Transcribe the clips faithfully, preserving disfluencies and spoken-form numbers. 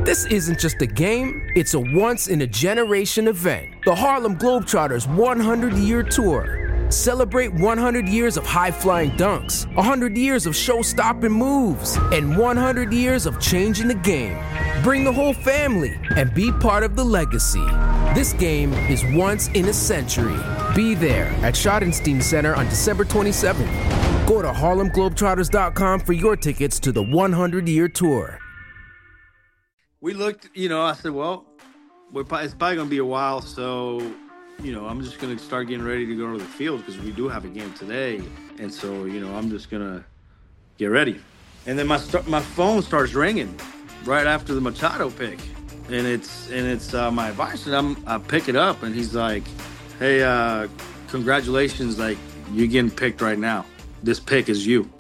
This isn't just a game, it's a once-in-a-generation event. The Harlem Globetrotters one hundred year Tour. Celebrate one hundred years of high-flying dunks, one hundred years of show-stopping moves, and one hundred years of changing the game. Bring the whole family and be part of the legacy. This game is once in a century. Be there at Schottenstein Center on December twenty-seventh. Go to Harlem Globetrotters dot com for your tickets to the one hundred year Tour. We looked, you know, I said, well, we're probably, it's probably going to be a while, so, you know, I'm just going to start getting ready to go to the field because we do have a game today. And so, you know, I'm just going to get ready. And then my st- my phone starts ringing right after the Machado pick. And it's and it's uh, my advisor. And I'm, I pick it up, and he's like, hey, uh, congratulations, like, you're getting picked right now. This pick is you.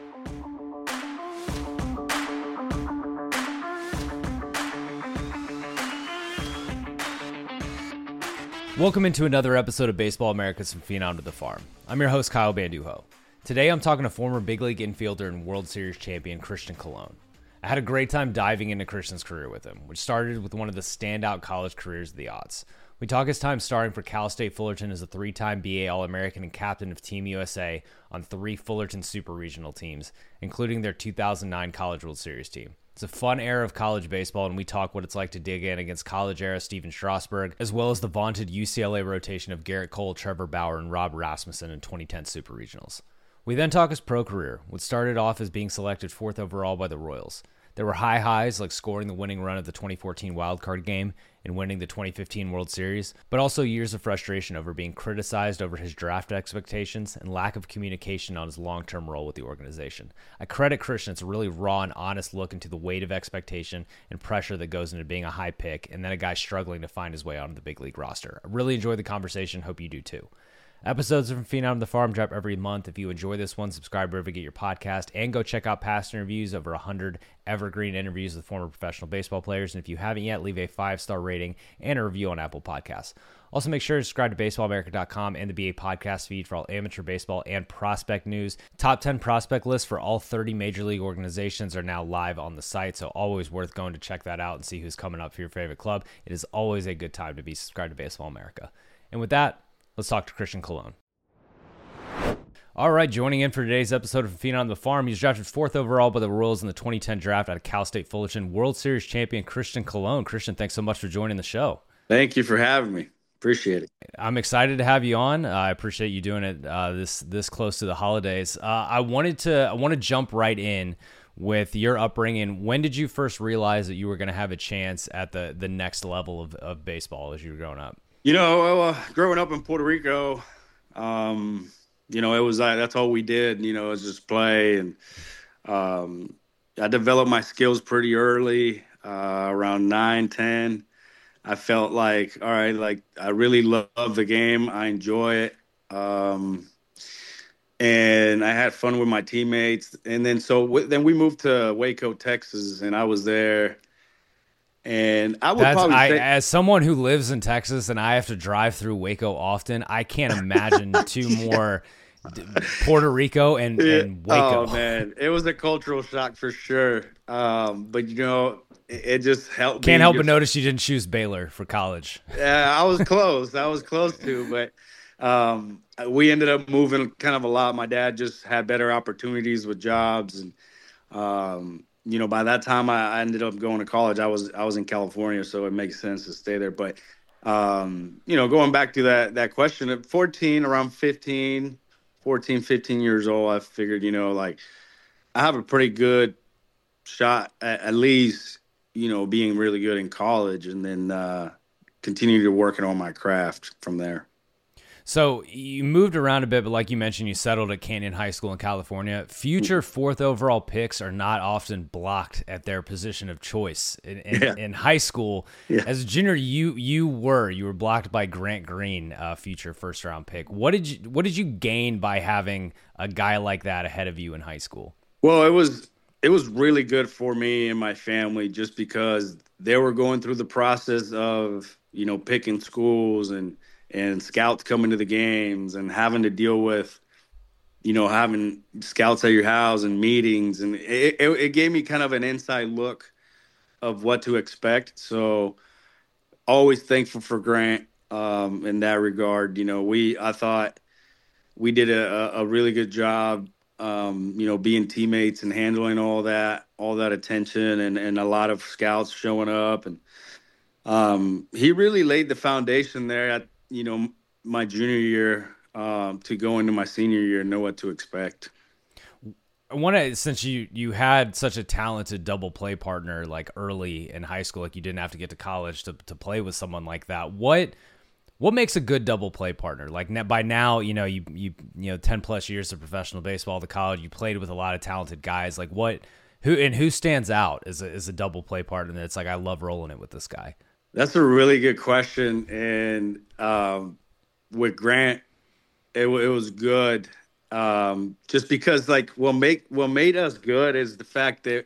Welcome into another episode of Baseball America's From Phenom to the Farm. I'm your host, Kyle Banduho. Today I'm talking to former big league infielder and World Series champion Christian Colon. I had a great time diving into Christian's career with him, which started with one of the standout college careers of the aughts. We talk his time starting for Cal State Fullerton as a three-time B A All-American and captain of Team U S A on three Fullerton Super Regional teams, including their two thousand nine College World Series team. It's a fun era of college baseball, and we talk what it's like to dig in against college-era Steven Strasburg, as well as the vaunted U C L A rotation of Garrett Cole, Trevor Bauer, and Rob Rasmussen in twenty ten Super Regionals. We then talk his pro career, which started off as being selected fourth overall by the Royals. There were high highs like scoring the winning run of the twenty fourteen wildcard game and winning the twenty fifteen World Series, but also years of frustration over being criticized over his draft expectations and lack of communication on his long-term role with the organization. I credit Christian. It's a really raw and honest look into the weight of expectation and pressure that goes into being a high pick and then a guy struggling to find his way onto the big league roster. I really enjoyed the conversation. Hope you do too. Episodes from Phenom to the Farm drop every month. If you enjoy this one, subscribe wherever you get your podcast, and go check out past interviews, over one hundred evergreen interviews with former professional baseball players. And if you haven't yet, leave a five-star rating and a review on Apple Podcasts. Also, make sure to subscribe to baseball america dot com and the B A podcast feed for all amateur baseball and prospect news. Top ten prospect lists for all thirty major league organizations are now live on the site, so always worth going to check that out and see who's coming up for your favorite club. It is always a good time to be subscribed to Baseball America. And with that, let's talk to Christian Colon. All right, joining in for today's episode of Phenom on the Farm, he's drafted fourth overall by the Royals in the twenty ten draft out of Cal State Fullerton. World Series champion Christian Colon. Christian, thanks so much for joining the show. Thank you for having me. Appreciate it. I'm excited to have you on. Uh, I appreciate you doing it uh, this this close to the holidays. Uh, I wanted to I want to jump right in with your upbringing. When did you first realize that you were going to have a chance at the the next level of, of baseball as you were growing up? You know, uh, growing up in Puerto Rico, um, you know, it was like, that's all we did, you know, was just play. And um, I developed my skills pretty early, uh, around nine, ten. I felt like, all right, like I really love the game. I enjoy it. Um, and I had fun with my teammates. And then so w- then we moved to Waco, Texas, and I was there. And I would That's, probably I, say, as someone who lives in Texas and I have to drive through Waco often, I can't imagine two yeah. more Puerto Rico and, Yeah. and Waco. Oh man, it was a cultural shock for sure. Um, but you know, it, it just helped. Can't me help but just, notice you didn't choose Baylor for college. Yeah, I was close. I was close to, but um, we ended up moving kind of a lot. My dad just had better opportunities with jobs, and um, you know, by that time I, I ended up going to college. I was I was in California, so it makes sense to stay there. But um, you know, going back to that that question, at fourteen, around fifteen, fourteen, fifteen years old, I figured, you know, like I have a pretty good shot at, at least, you know, being really good in college, and then uh, continue to working on my craft from there. So you moved around a bit, but like you mentioned, you settled at Canyon High School in California. Future fourth overall picks are not often blocked at their position of choice. In, in, Yeah. in high school, Yeah. as a junior, you you were you were blocked by Grant Green, uh, future first round pick. What did you what did you gain by having a guy like that ahead of you in high school? Well, it was it was really good for me and my family, just because they were going through the process of, you know, picking schools and and scouts coming to the games and having to deal with, you know, having scouts at your house and meetings. And it, it, it gave me kind of an inside look of what to expect. So always thankful for Grant um, in that regard. You know, we I thought we did a, a really good job. Um, you know, being teammates and handling all that, all that attention, and and a lot of scouts showing up, and um, he really laid the foundation there at you know my junior year um, to go into my senior year and know what to expect. I want to, since you you had such a talented double play partner like early in high school, like you didn't have to get to college to to play with someone like that. What what makes a good double play partner? Like by now, you know you you you know ten plus years of professional baseball, the college, you played with a lot of talented guys. Like what who and who stands out as a as a double play partner that's like I love rolling it with this guy? That's a really good question, and um, with Grant, it, it was good. Um, just because like what make what made us good is the fact that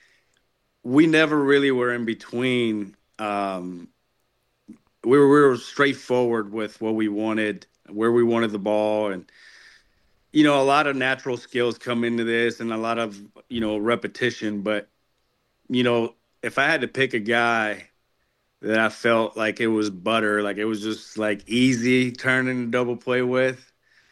we never really were in between. Um, we were, we were straightforward with what we wanted, where we wanted the ball, and you know a lot of natural skills come into this, and a lot of you know repetition. But you know if I had to pick a guy that I felt like it was butter, like it was just like easy turning to double play with,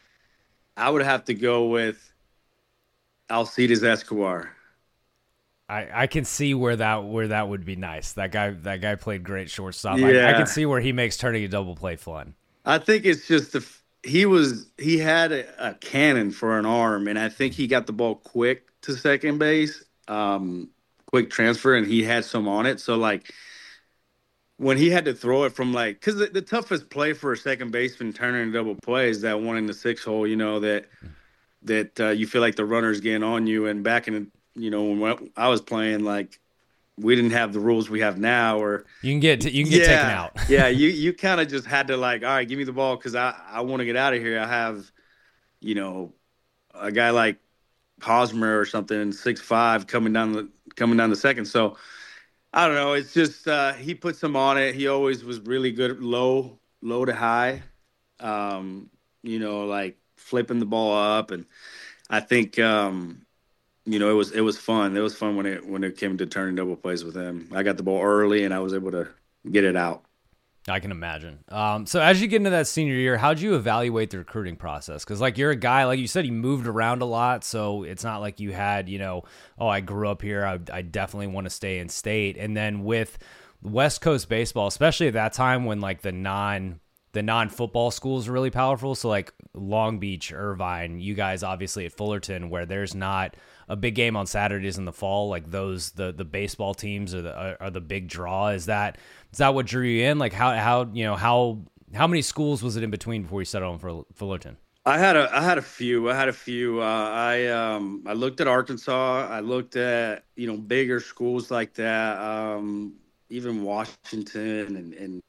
I would have to go with Alcides Escobar. I, I can see where that where that would be nice. That guy that guy played great shortstop. Yeah. I, I can see where he makes turning a double play fun. I think it's just the he was he had a, a cannon for an arm, and I think he got the ball quick to second base, um, quick transfer, and he had some on it. So like when he had to throw it from like, because the, the toughest play for a second baseman turning a double play is that one in the six hole, you know, that that uh, you feel like the runner's getting on you. And back in, you know, when I was playing, like we didn't have the rules we have now, or you can get t- you can get yeah, taken out. yeah, you you kind of just had to like, all right, give me the ball because I I want to get out of here. I have, you know, a guy like Hosmer or something, six five coming down the coming down the second. So I don't know. It's just uh, he put some on it. He always was really good low, low to high. Um, you know, like flipping the ball up, and I think um, you know it was it was fun. It was fun when it when it came to turning double plays with him. I got the ball early, and I was able to get it out. I can imagine. Um, so as you get into that senior year, how'd you evaluate the recruiting process? Because like you're a guy, like you said, you moved around a lot, so it's not like you had, you know, oh, I grew up here, I, I definitely want to stay in state. And then with West Coast baseball, especially at that time when like the non the non football schools are really powerful, so like Long Beach, Irvine, you guys obviously at Fullerton, where there's not a big game on Saturdays in the fall, like those the the baseball teams are the are, are the big draw. Is that is that what drew you in? Like how how you know how how many schools was it in between before you settled on for Fullerton? I had a I had a few. I had a few. Uh, I um I looked at Arkansas. I looked at you know bigger schools like that. Um, even Washington and and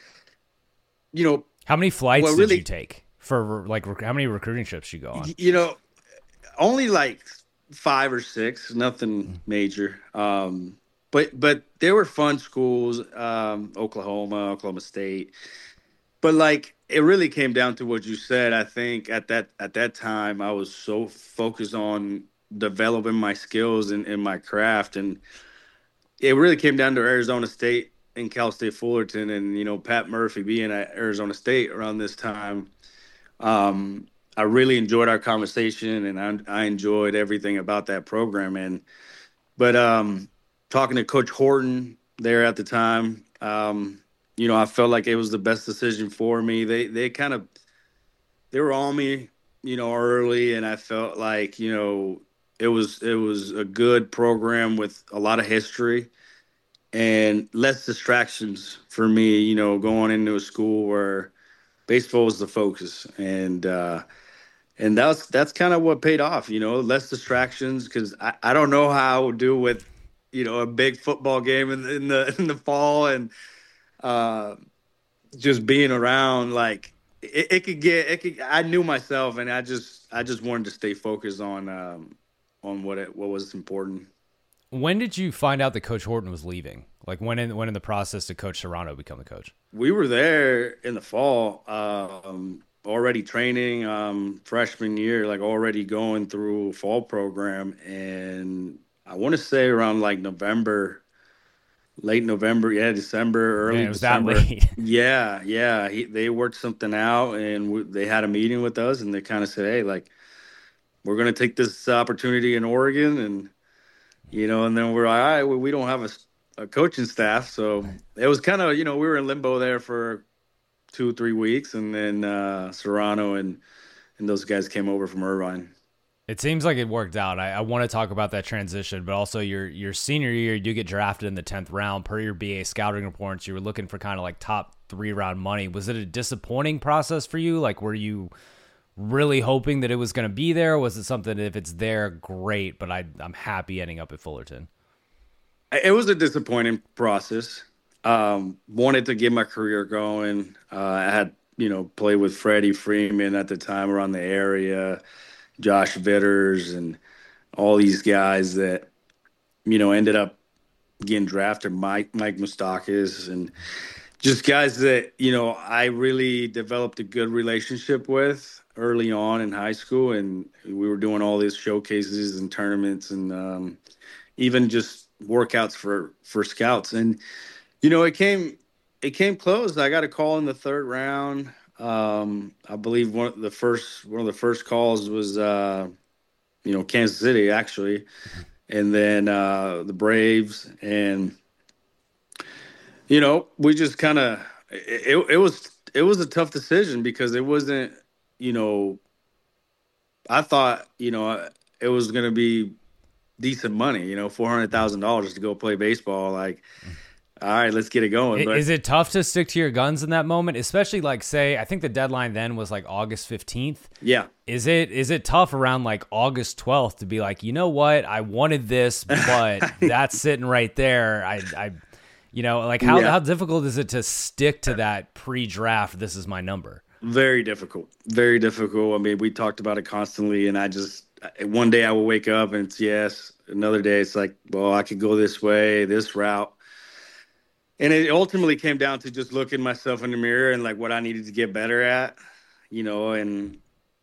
you know how many flights well, did really, you take for like how many recruiting trips you go on? You know, only like five or six. Nothing major. Um, but but they were fun schools. Um, Oklahoma, Oklahoma State. But like it really came down to what you said. I think at that at that time I was so focused on developing my skills and, and my craft, and it really came down to Arizona State and Cal State Fullerton, and you know Pat Murphy being at Arizona State around this time. Um, I really enjoyed our conversation, and I, I enjoyed everything about that program. And but um, talking to Coach Horton there at the time. Um, You know, I felt like it was the best decision for me. They they kind of they were on me, you know, early, and I felt like you know it was it was a good program with a lot of history and less distractions for me. You know, going into a school where baseball was the focus, and uh, and that's that's kind of what paid off. You know, less distractions because I, I don't know how I would do with you know a big football game in, in the in the fall and. Uh, just being around, like it, it could get, it could. I knew myself, and I just, I just wanted to stay focused on, um, on what it, what was important. When did you find out that Coach Horton was leaving? Like when in when in the process did Coach Serrano become the coach? We were there in the fall, um, already training, um, freshman year, like already going through a fall program, and I want to say around like November. late November, yeah, December, early Man, it was December. that late. Yeah, yeah. He, they worked something out, and we, they had a meeting with us, and they kind of said, "Hey, like, we're gonna take this opportunity in Oregon," and you know, and then we're like, "All right, well, we don't have a, a coaching staff," so it was kind of, you know, we were in limbo there for two, three weeks, and then uh, Serrano and and those guys came over from Irvine. It seems like it worked out. I, I want to talk about that transition, but also your your senior year, you do get drafted in the tenth round. Per your B A scouting reports, you were looking for kind of like top three round money. Was it a disappointing process for you? Like, were you really hoping that it was going to be there? Or was it something that if it's there, great, but I, I'm happy ending up at Fullerton? It was a disappointing process. Um, wanted to get my career going. Uh, I had, you know, played with Freddie Freeman at the time around the area, Josh Vitters, and all these guys that, you know, ended up getting drafted. Mike Mike Moustakas, and just guys that, you know, I really developed a good relationship with early on in high school, and we were doing all these showcases and tournaments, and um, even just workouts for for scouts. And you know, it came it came close. I got a call in the third round. Um, I believe one of the first one of the first calls was uh, you know, Kansas City actually, and then uh, the Braves, and you know, we just kind of it, it was it was a tough decision because it wasn't, you know, I thought, you know, it was going to be decent money, you know, four hundred thousand dollars to go play baseball. Like, all right, let's get it going. But is it tough to stick to your guns in that moment, especially like, say, I think the deadline then was like August fifteenth. Yeah. Is it is it tough around like August twelfth to be like, you know what, I wanted this, but that's sitting right there. I, I, you know, like how, Yeah. how difficult is it to stick to that pre-draft, this is my number? Very difficult. Very difficult. I mean, we talked about it constantly, and I just, one day I will wake up and it's yes. Another day it's like, well, I could go this way, this route. And it ultimately came down to just looking myself in the mirror and like what I needed to get better at, you know, and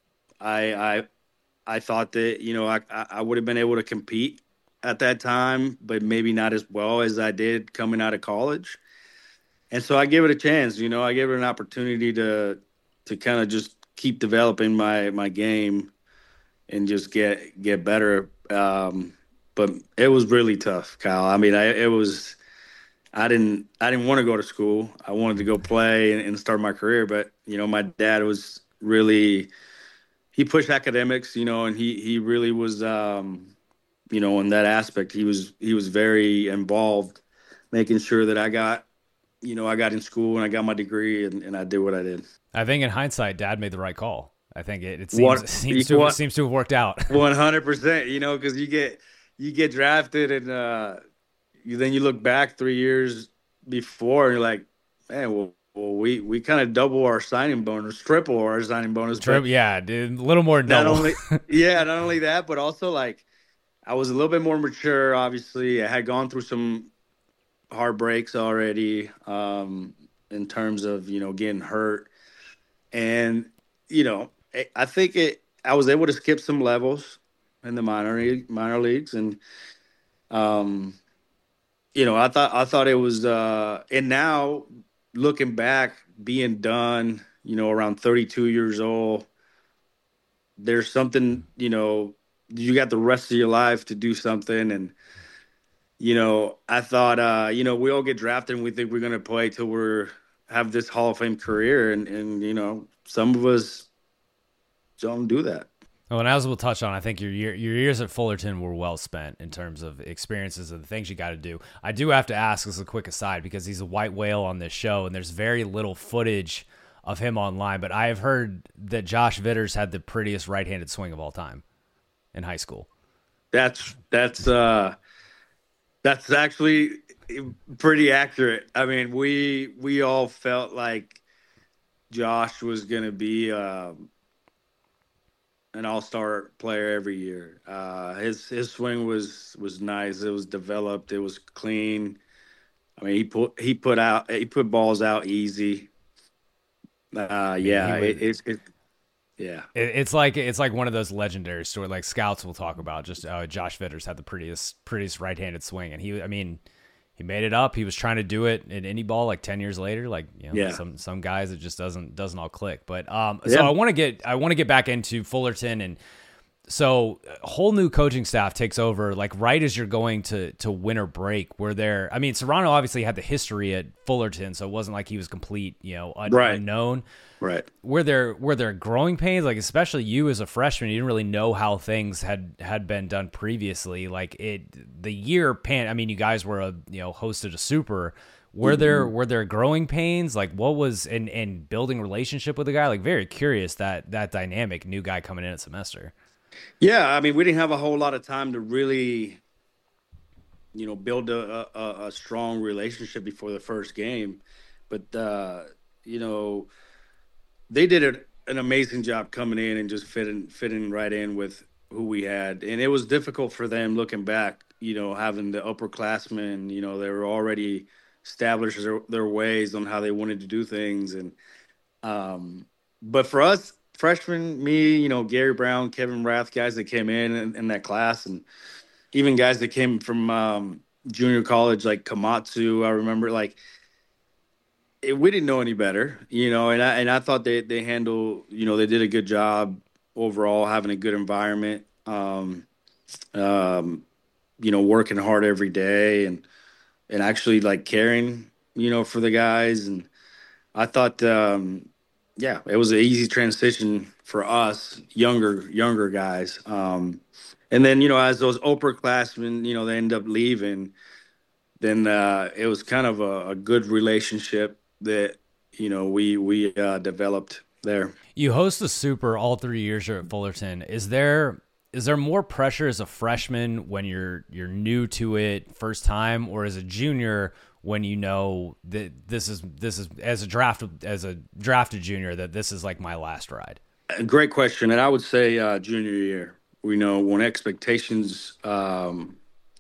I, I, I thought that, you know, I, I would have been able to compete at that time, but maybe not as well as I did coming out of college. And so I gave it a chance, you know, I gave it an opportunity to, to kind of just keep developing my, my game and just get, get better. Um, but it was really tough, Kyle. I mean, I, it was, I didn't, I didn't want to go to school. I wanted to go play and, and start my career. But, you know, my dad was really, he pushed academics, you know, and he, he really was, um, you know, in that aspect, he was, he was very involved, making sure that I got, you know, I got in school and I got my degree and, and I did what I did. I think in hindsight, Dad made the right call. I think it, it seems, What, seems, to, what, seems to have worked out. one hundred percent, you know, because you get, you get drafted and uh, you, then you look back three years before and you're like, man, well, well we, we kind of double our signing bonus, triple our signing bonus. Trip, yeah, dude, a little more than not double. only, yeah, not only that, but also like I was a little bit more mature. Obviously, I had gone through some heartbreaks already um, in terms of, you know, getting hurt. And, you know, I think it, I was able to skip some levels in the minor minor leagues. And, um, you know, I thought, I thought it was, uh, and now looking back, being done, you know, around thirty-two years old, there's something, you know, you got the rest of your life to do something. And, you know, I thought, uh, you know, we all get drafted and we think we're going to play till we're have this Hall of Fame career. And, and, you know, some of us don't do that. Well, and as we'll touch on, I think your year, your years at Fullerton were well spent in terms of experiences and the things you got to do. I do have to ask, as a quick aside, because he's a white whale on this show, and there's very little footage of him online, but I have heard that Josh Vitters had the prettiest right-handed swing of all time in high school. That's that's uh, that's actually pretty accurate. I mean, we we all felt like Josh was going to be um, an all-star player every year. Uh, his his swing was was nice. It was developed. It was clean. I mean, he put he put out he put balls out easy. Uh, yeah, it, it, it yeah. It, it's like it's like one of those legendary stories, like scouts will talk about. Just uh, Josh Vitters had the prettiest prettiest right-handed swing, and he, I mean, he made it up. He was trying to do it in indie ball like ten years later. Like, you know, Yeah. some some guys it just doesn't doesn't all click. But um, so Yeah. I want to get I want to get back into Fullerton, and so a whole new coaching staff takes over like right as you're going to to winter break. Where there, I mean, Serrano obviously had the history at Fullerton, so it wasn't like he was complete, you know, un- Right. unknown. Right. Were there were there growing pains, like especially you as a freshman, you didn't really know how things had had been done previously. Like it, the year pan. I mean, you guys were a you know hosted a super. Were Mm-hmm. there were there growing pains? Like what was in in building relationship with a guy? Like very curious that that dynamic, new guy coming in at semester. Yeah, I mean, we didn't have a whole lot of time to really, you know, build a a, a strong relationship before the first game, but uh, you know. They did a, an amazing job coming in and just fitting fitting right in with who we had, and it was difficult for them looking back. You know, having the upperclassmen, you know, they were already established their, their ways on how they wanted to do things, and um, but for us freshmen, me, you know, Gary Brown, Kevin Rath, guys that came in, in in that class, and even guys that came from um, junior college like Komatsu. I remember like. It, we didn't know any better, you know, and I and I thought they they handle, you know, they did a good job overall, having a good environment, um, um, you know, working hard every day, and and actually like caring, you know, for the guys. And I thought, um, yeah, it was an easy transition for us younger younger guys. Um, and then you know, as those upperclassmen, you know, they end up leaving, then uh, it was kind of a, a good relationship that you know we we uh, developed there. You host the Super all three years you're at Fullerton. Is there is there more pressure as a freshman when you're you're new to it first time, or as a junior when you know that this is this is as a draft as a drafted junior that this is like my last ride? A great question, and I would say uh, junior year. We know when expectations um,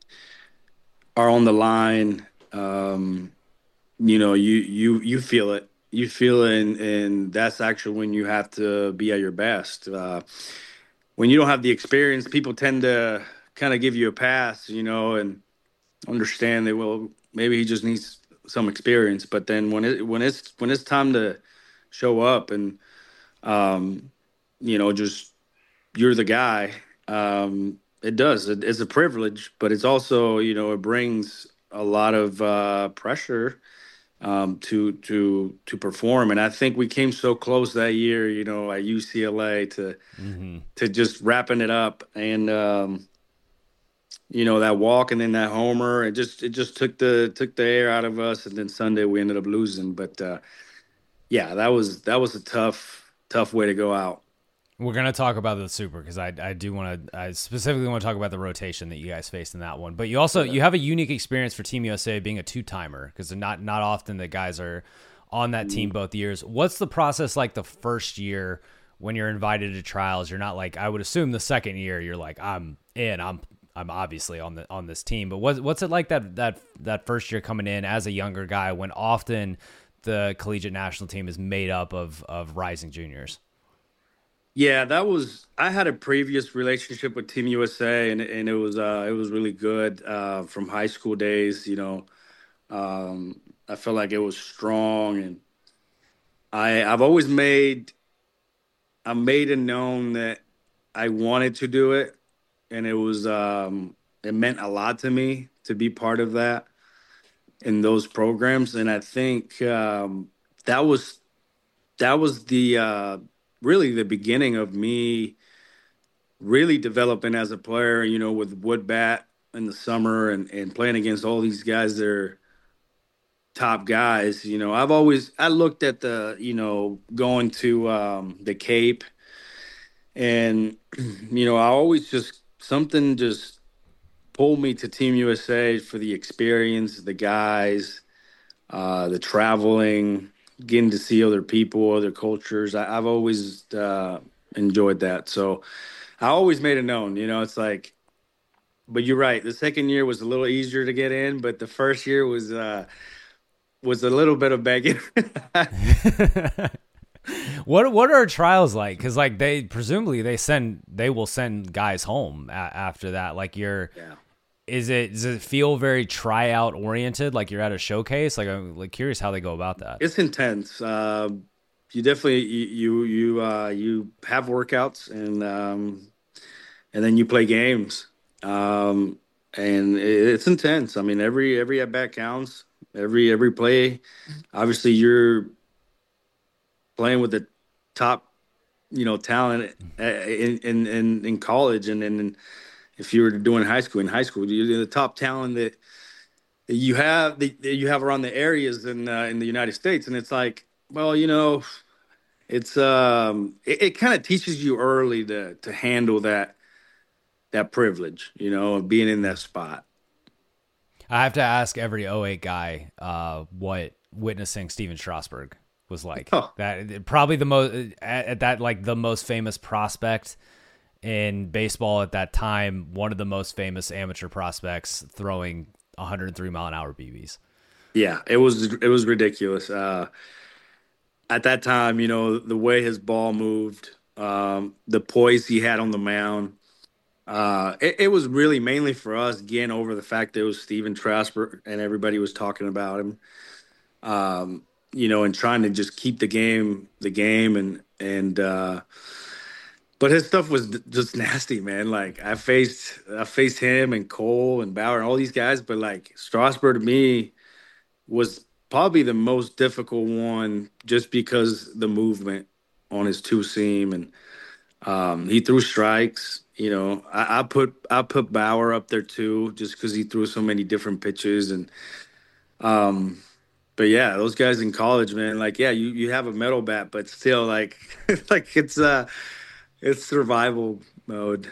are on the line. Um, you know, you you you feel it. You feel it, and, and that's actually when you have to be at your best. Uh, when you don't have the experience, people tend to kind of give you a pass, you know, and understand that, well, maybe he just needs some experience. But then when it when it's when it's time to show up and um, you know, just you're the guy. Um, it does. It, it's a privilege, but it's also, you know, it brings a lot of uh, pressure um, to to to perform. And I think we came so close that year, you know, at U C L A to mm-hmm. to just wrapping it up, and um, you know, that walk and then that homer. It just it just took the took the air out of us. And then Sunday we ended up losing. But uh, yeah, that was that was a tough tough way to go out. We're going to talk about the Super because I I do want to I specifically want to talk about the rotation that you guys faced in that one. But you also yeah. you have a unique experience for Team U S A being a two-timer, because not not often that guys are on that team both years. What's the process like the first year when you're invited to trials? You're not like, I would assume the second year you're like, I'm in, I'm I'm obviously on the on this team. But what's what's it like that that that first year coming in as a younger guy when often the collegiate national team is made up of of rising juniors? Yeah, that was. I had a previous relationship with Team U S A, and and it was uh, it was really good uh, from high school days. You know, um, I felt like it was strong, and I I've always made I made it known that I wanted to do it, and it was um, it meant a lot to me to be part of that in those programs, and I think um, that was that was the. Uh, really the beginning of me really developing as a player, you know, with Wood Bat in the summer and, and playing against all these guys that are top guys. You know, I've always, I looked at the, you know, going to um, the Cape, and, you know, I always just, something just pulled me to Team U S A for the experience, the guys, uh, the traveling, getting to see other people, other cultures. I, I've always uh, enjoyed that. So I always made it known, you know, it's like, but you're right. The second year was a little easier to get in, but the first year was, uh, was a little bit of begging. What, what are trials like? Cause like they, presumably they send, they will send guys home a- after that. Like you're, yeah. Is it does it feel very tryout oriented, like you're at a showcase? Like I'm like curious how they go about that. It's intense. Uh, you definitely you you you, uh, you have workouts and um, and then you play games, um, and it, it's intense. I mean, every every at bat counts. Every every play. Obviously, you're playing with the top, you know, talent uh, in in in, in college, and then if you were doing high school, in high school, you're the top talent that, that you have that you have around the areas in uh, in the United States, and it's like, well, you know, it's um, it, it kind of teaches you early to to handle that that privilege, you know, of being in that spot. I have to ask every oh eight guy uh, what witnessing Steven Strasburg was like. Oh. That probably the most at, at that like the most famous prospect in baseball at that time, one of the most famous amateur prospects throwing one hundred three mile an hour B Bs. Yeah, it was it was ridiculous. Uh, at that time, you know, the way his ball moved, um, the poise he had on the mound. Uh, it, it was really mainly for us getting over the fact that it was Steven Strasburg and everybody was talking about him. Um, you know, and trying to just keep the game, the game, and and. Uh, but his stuff was just nasty, man. Like I faced, I faced him and Cole and Bauer and all these guys, but like Strasburg to me was probably the most difficult one, just because the movement on his two seam, and um, he threw strikes. You know, I, I put I put Bauer up there too, just because he threw so many different pitches. And um, but yeah, those guys in college, man, like yeah, you, you have a metal bat, but still, like like it's uh it's survival mode.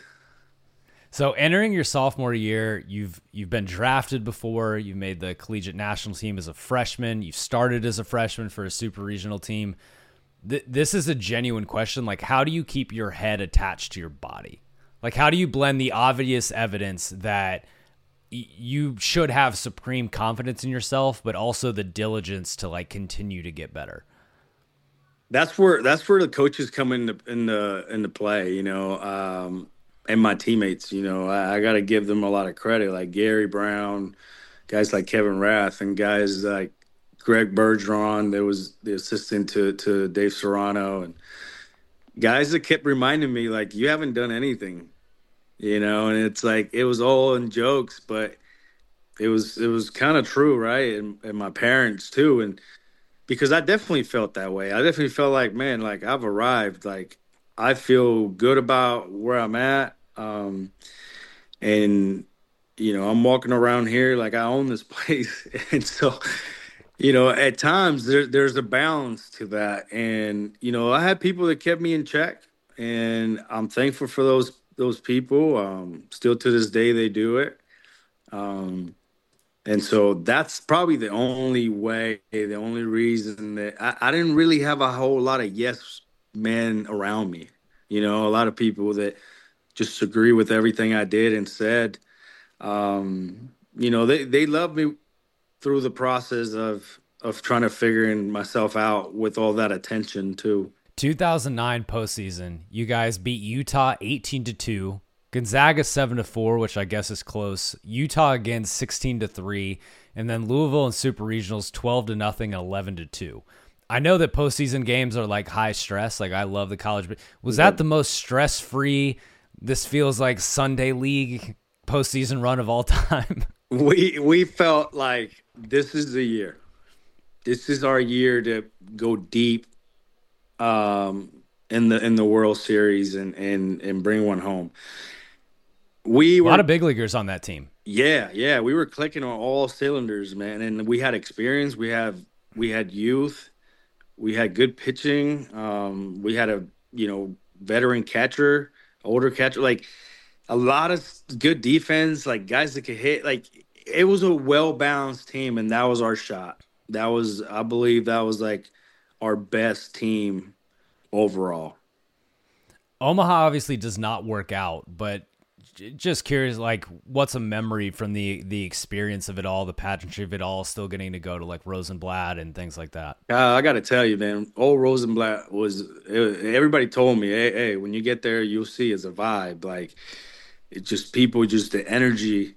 So entering your sophomore year, you've you've been drafted before. You've made the collegiate national team as a freshman. You've started as a freshman for a super regional team. Th- this is a genuine question. Like, how do you keep your head attached to your body? Like, how do you blend the obvious evidence that y- you should have supreme confidence in yourself, but also the diligence to like continue to get better? That's where that's where the coaches come into into into play, you know, um, and my teammates. You know, I, I got to give them a lot of credit, like Gary Brown, guys like Kevin Rath, and guys like Greg Bergeron. There was the assistant to to Dave Serrano, and guys that kept reminding me, like, you haven't done anything. You know, and it's like it was all in jokes, but it was it was kind of true, right? And, and my parents too, and because I definitely felt that way. I definitely felt like, man, like I've arrived. Like I feel good about where I'm at, um, and you know, I'm walking around here like I own this place, and so you know, at times there, there's a balance to that, and you know, I had people that kept me in check, and I'm thankful for those. those people. Um, still to this day, they do it. Um, and so that's probably the only way, the only reason that I, I didn't really have a whole lot of yes men around me. You know, a lot of people that just agree with everything I did and said. Um, you know, they, they loved me through the process of, of trying to figuring myself out with all that attention too. two thousand nine postseason, you guys beat Utah eighteen to two, Gonzaga seven to four, which I guess is close. Utah again sixteen to three, and then Louisville and Super Regionals twelve to nothing and eleven to two. I know that postseason games are like high stress. Like I love the college, but was that the most stress-free? This feels like Sunday League postseason run of all time. We we felt like this is the year. This is our year to go deep um in the in the World Series and and and bring one home. We were a lot of big leaguers on that team. Yeah, yeah, we were clicking on all cylinders, man, and we had experience, we have we had youth, we had good pitching, um we had a, you know, veteran catcher, older catcher, like a lot of good defense, like guys that could hit. Like it was a well-balanced team, and that was our shot. That was, I believe that was like our best team overall. Omaha obviously does not work out, but j- just curious, like, what's a memory from the the experience of it all, the pageantry of it all, still getting to go to like Rosenblatt and things like that? Uh, I got to tell you, man, old Rosenblatt was. It, everybody told me, hey, hey, when you get there, you'll see it's a vibe. Like it just people, just the energy.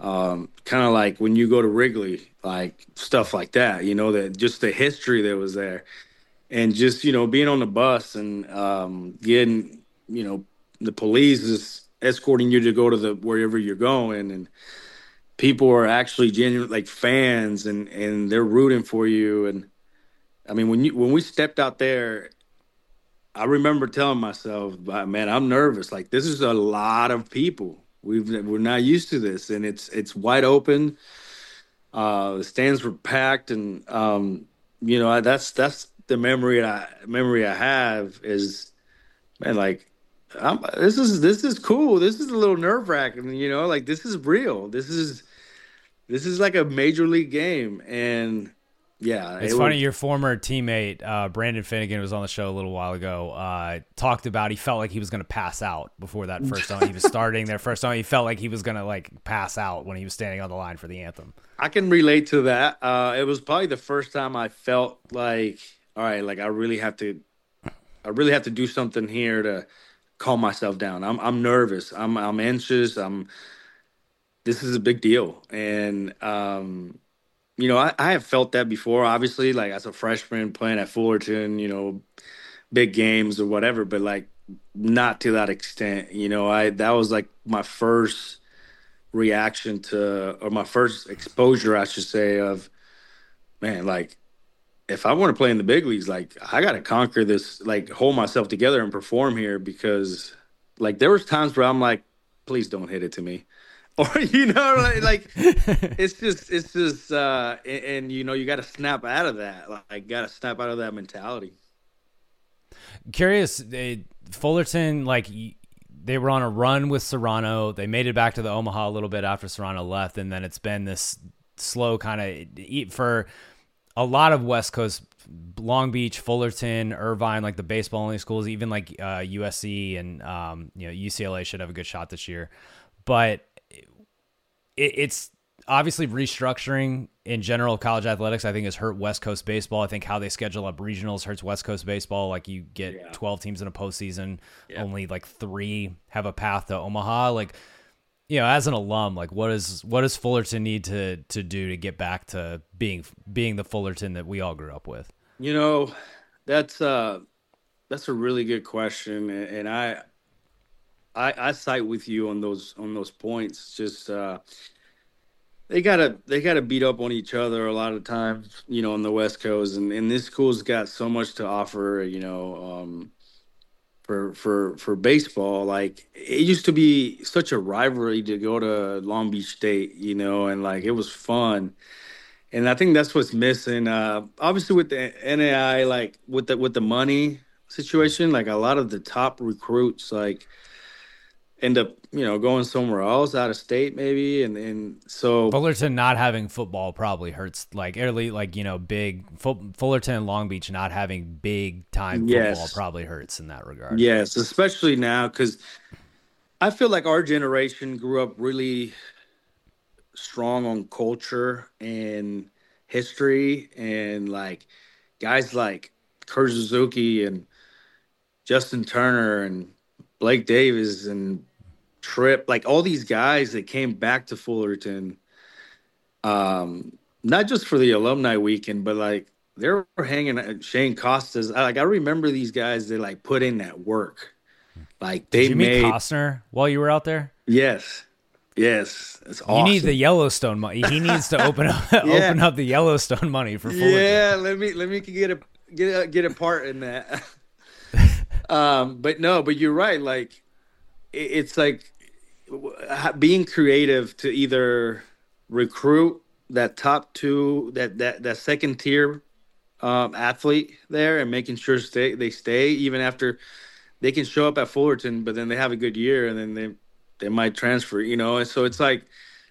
Um, kind of like when you go to Wrigley, like stuff like that, you know, that just the history that was there. And just, you know, being on the bus and um, getting, you know, the police is escorting you to go to the wherever you're going, and people are actually genuine like fans, and and they're rooting for you. And I mean, when you when we stepped out there, I remember telling myself, man, I'm nervous. Like, this is a lot of people. We've we're not used to this, and it's it's wide open. Uh, the stands were packed, and um, you know, I, that's that's the memory I memory I have is, man, like, I'm, this is this is cool. This is a little nerve wracking, you know, like, this is real. This is this is like a major league game, and yeah, it's it funny. was, Your former teammate uh, Brandon Finnegan was on the show a little while ago. Uh, talked about he felt like he was going to pass out before that first time he was starting their first time. He felt like he was going to like pass out when he was standing on the line for the anthem. I can relate to that. Uh, it was probably the first time I felt like, all right, like I really have to, I really have to do something here to calm myself down. I'm I'm nervous. I'm I'm anxious. I'm. This is a big deal, and um, you know, I, I have felt that before. Obviously, like as a freshman playing at Fullerton, you know, big games or whatever, but like not to that extent. You know, I that was like my first reaction to, or my first exposure, I should say, of, man, like, if I want to play in the big leagues, like, I got to conquer this, like, hold myself together and perform here, because, like, there was times where I'm like, please don't hit it to me. Or, you know, like, like it's just, it's just, uh, and, and you know, you got to snap out of that. Like, got to snap out of that mentality. Curious, they, Fullerton, like, they were on a run with Serrano. They made it back to the Omaha a little bit after Serrano left, and then it's been this slow kind of for a lot of West Coast, Long Beach, Fullerton, Irvine, like the baseball only schools, even like uh, U S C and um, you know, U C L A should have a good shot this year, but it, it's obviously restructuring in general college athletics, I think, has hurt West Coast baseball. I think how they schedule up regionals hurts West Coast baseball. Like, you get yeah. twelve teams in a postseason, yeah. only like three have a path to Omaha. Like, you know, as an alum, like, what is what does Fullerton need to to do to get back to being being the Fullerton that we all grew up with? You know, that's uh that's a really good question, and I I, I side with you on those on those points. Just uh, they gotta they gotta beat up on each other a lot of times, you know, on the West Coast, and, and this school's got so much to offer, you know, um, for for for baseball. Like, it used to be such a rivalry to go to Long Beach State, you know, and like it was fun. And I think that's what's missing. Uh, obviously, with the N A I, like with the with the money situation, like a lot of the top recruits, like, end up, you know, going somewhere else, out of state maybe, and and so Fullerton not having football probably hurts. Like, early, like, you know, big Fullerton and Long Beach not having big time football yes. probably hurts in that regard. Yes, especially now, because I feel like our generation grew up really strong on culture and history, and like guys like Kurt Suzuki and Justin Turner and Blake Davis and Tripp, like all these guys that came back to Fullerton, um, not just for the alumni weekend, but like they were hanging at Shane Costas. Like, I remember these guys that like put in that work. Like, they Did you made meet Costner while you were out there? Yes. Yes, it's awesome. You need the Yellowstone money. He needs to open up yeah. open up the Yellowstone money for Fullerton. Yeah, let me let me get a get a, get a part in that. um, but no, but you're right. Like, it, it's like being creative to either recruit that top two, that that that second tier um, athlete there, and making sure stay they stay even after they can show up at Fullerton, but then they have a good year, and then they. They might transfer, you know, and so it's like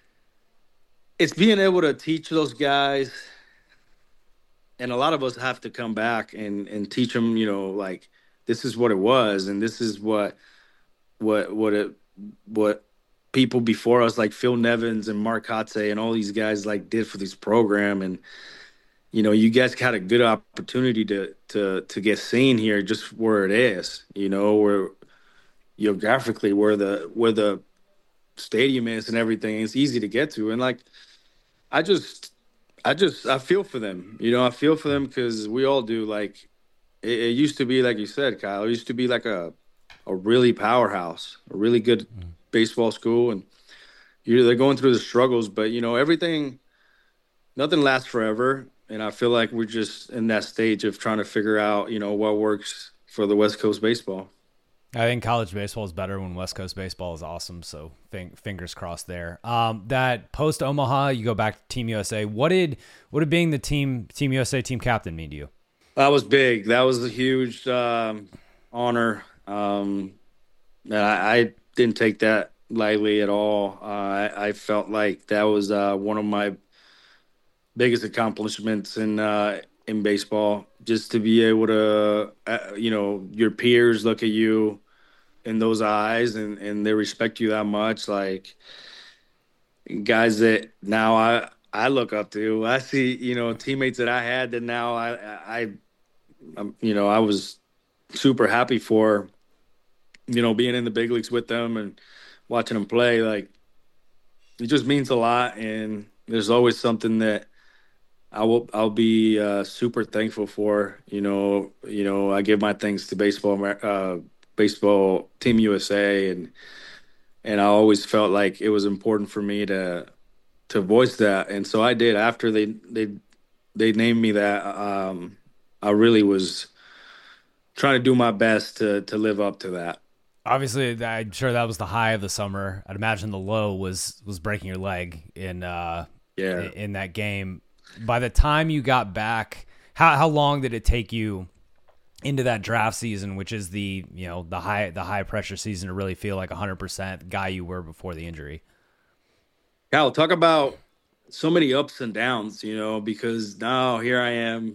it's being able to teach those guys, and a lot of us have to come back and, and teach them, you know, like, this is what it was, and this is what what what it what people before us, like Phil Nevins and Mark Hotze and all these guys, like, did for this program. And you know, you guys got a good opportunity to to to get seen here, just where it is, you know, where geographically, where the where the stadium is and everything. It's easy to get to. And like, I just, I just, I feel for them. You know, I feel for them because we all do. Like, it, it used to be, like you said, Kyle, it used to be like a, a really powerhouse, a really good mm. baseball school. And you're, they're going through the struggles, but, you know, everything, nothing lasts forever. And I feel like we're just in that stage of trying to figure out, you know, what works for the West Coast baseball. I think college baseball is better when West Coast baseball is awesome. So f- fingers crossed there. Um, that post Omaha, you go back to Team U S A. What did what did being the team Team U S A team captain mean to you? That was big. That was a huge um, honor. Um, and I, I didn't take that lightly at all. Uh, I, I felt like that was uh, one of my biggest accomplishments in uh, in baseball. Just to be able to, uh, you know, your peers look at you in those eyes and, and they respect you that much. Like guys that now I, I look up to, I see, you know, teammates that I had that now I, I, I'm, you know, I was super happy for, you know, being in the big leagues with them and watching them play. Like it just means a lot. And there's always something that I will. I'll be uh, super thankful for. You know. You know. I give my thanks to baseball, uh, baseball Team U S A, and and I always felt like it was important for me to to voice that, and so I did. After they they they named me that, um, I really was trying to do my best to to live up to that. Obviously, I'm sure that was the high of the summer. I'd imagine the low was was breaking your leg in uh, yeah in, in that game. By the time you got back, how how long did it take you into that draft season, which is the you know the high the high pressure season, to really feel like one hundred percent guy you were before the injury? Cal, talk about so many ups and downs, you know, because now here I am.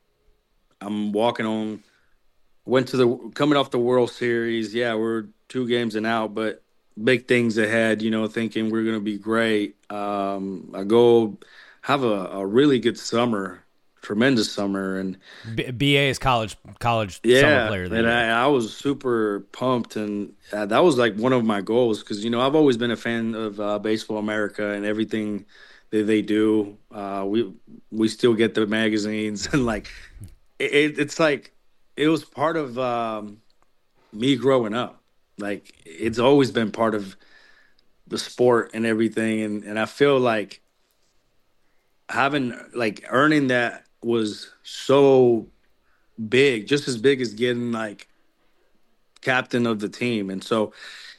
I'm walking on. Went to the coming off the World Series. Yeah, we're two games and out, but big things ahead. You know, thinking we're gonna be great. Um, I go. Have a, a really good summer, tremendous summer, and B- BA is college college yeah, summer player. And I, I was super pumped, and uh, that was like one of my goals because you know I've always been a fan of uh, Baseball America and everything that they do. Uh, we we still get the magazines and like it, it's like it was part of um, me growing up. Like it's always been part of the sport and everything, and and I feel like. Having like earning that was so big, just as big as getting like captain of the team. And so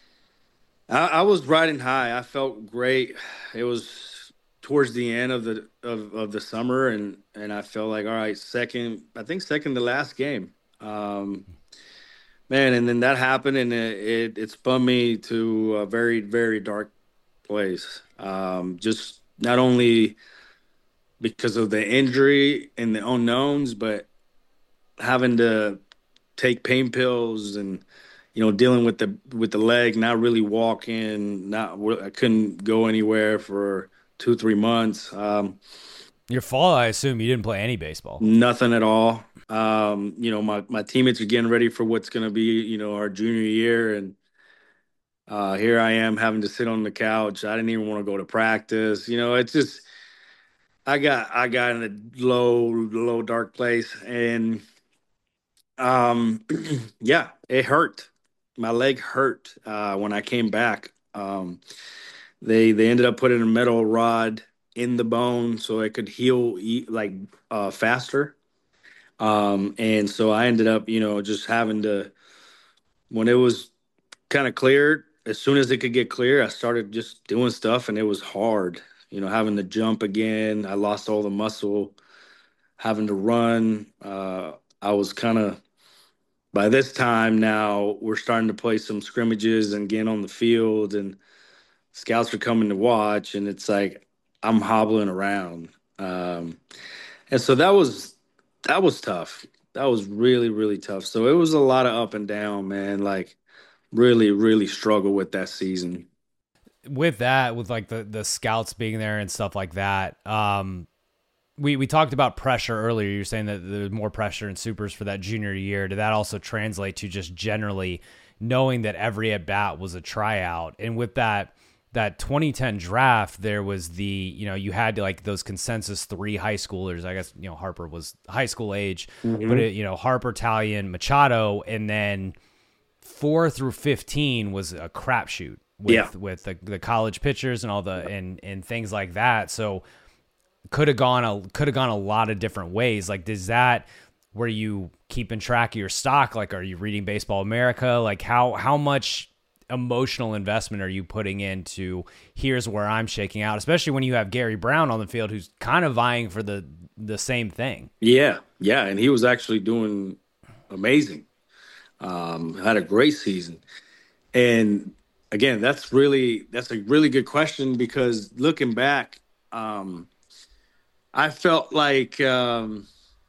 I, I was riding high. I felt great. It was towards the end of the of, of the summer, and and I felt like all right, second, I think second to last game. Um, man, and then that happened, and it, it it spun me to a very very dark place. Um, just not only because of the injury and the unknowns, but having to take pain pills and, you know, dealing with the with the leg, not really walking, not I couldn't go anywhere for two, three months. Um, Your fall, I assume you didn't play any baseball. Nothing at all. Um, you know, my, my teammates are getting ready for what's going to be, you know, our junior year. And uh, here I am having to sit on the couch. I didn't even want to go to practice. You know, it's just – I got I got in a low, low, dark place, and um, yeah, it hurt. My leg hurt uh, when I came back. Um, they they ended up putting a metal rod in the bone so it could heal like uh, faster. Um, and so I ended up, you know, just having to when it was kind of cleared. As soon as it could get clear, I started just doing stuff, and it was hard. You know, having to jump again. I lost all the muscle, having to run. Uh, I was kind of, by this time now, we're starting to play some scrimmages and get on the field, and scouts are coming to watch, and it's like I'm hobbling around. Um, and so that was, that was tough. That was really, really tough. So it was a lot of up and down, man. Like really, really struggled with that season. With that, with like the, the scouts being there and stuff like that, um, we, we talked about pressure earlier. You're saying that there's more pressure in supers for that junior year. Did that also translate to just generally knowing that every at bat was a tryout? And with that, that twenty ten draft, there was the, you know, you had like those consensus three high schoolers. I guess, you know, Harper was high school age, mm-hmm. but it, you know, Harper, Talion, Machado, and then four through fifteen was a crapshoot with, yeah. with the, the college pitchers and all the, and, and things like that. So could have gone a, could have gone a lot of different ways. Like, does that, were you keeping track of your stock? Like, are you reading Baseball America? Like how, how much emotional investment are you putting into here's where I'm shaking out, especially when you have Gary Brown on the field, who's kind of vying for the, the same thing. Yeah. Yeah. And he was actually doing amazing. Um, had a great season. And again, that's really, that's a really good question, because looking back, um, I felt like, um,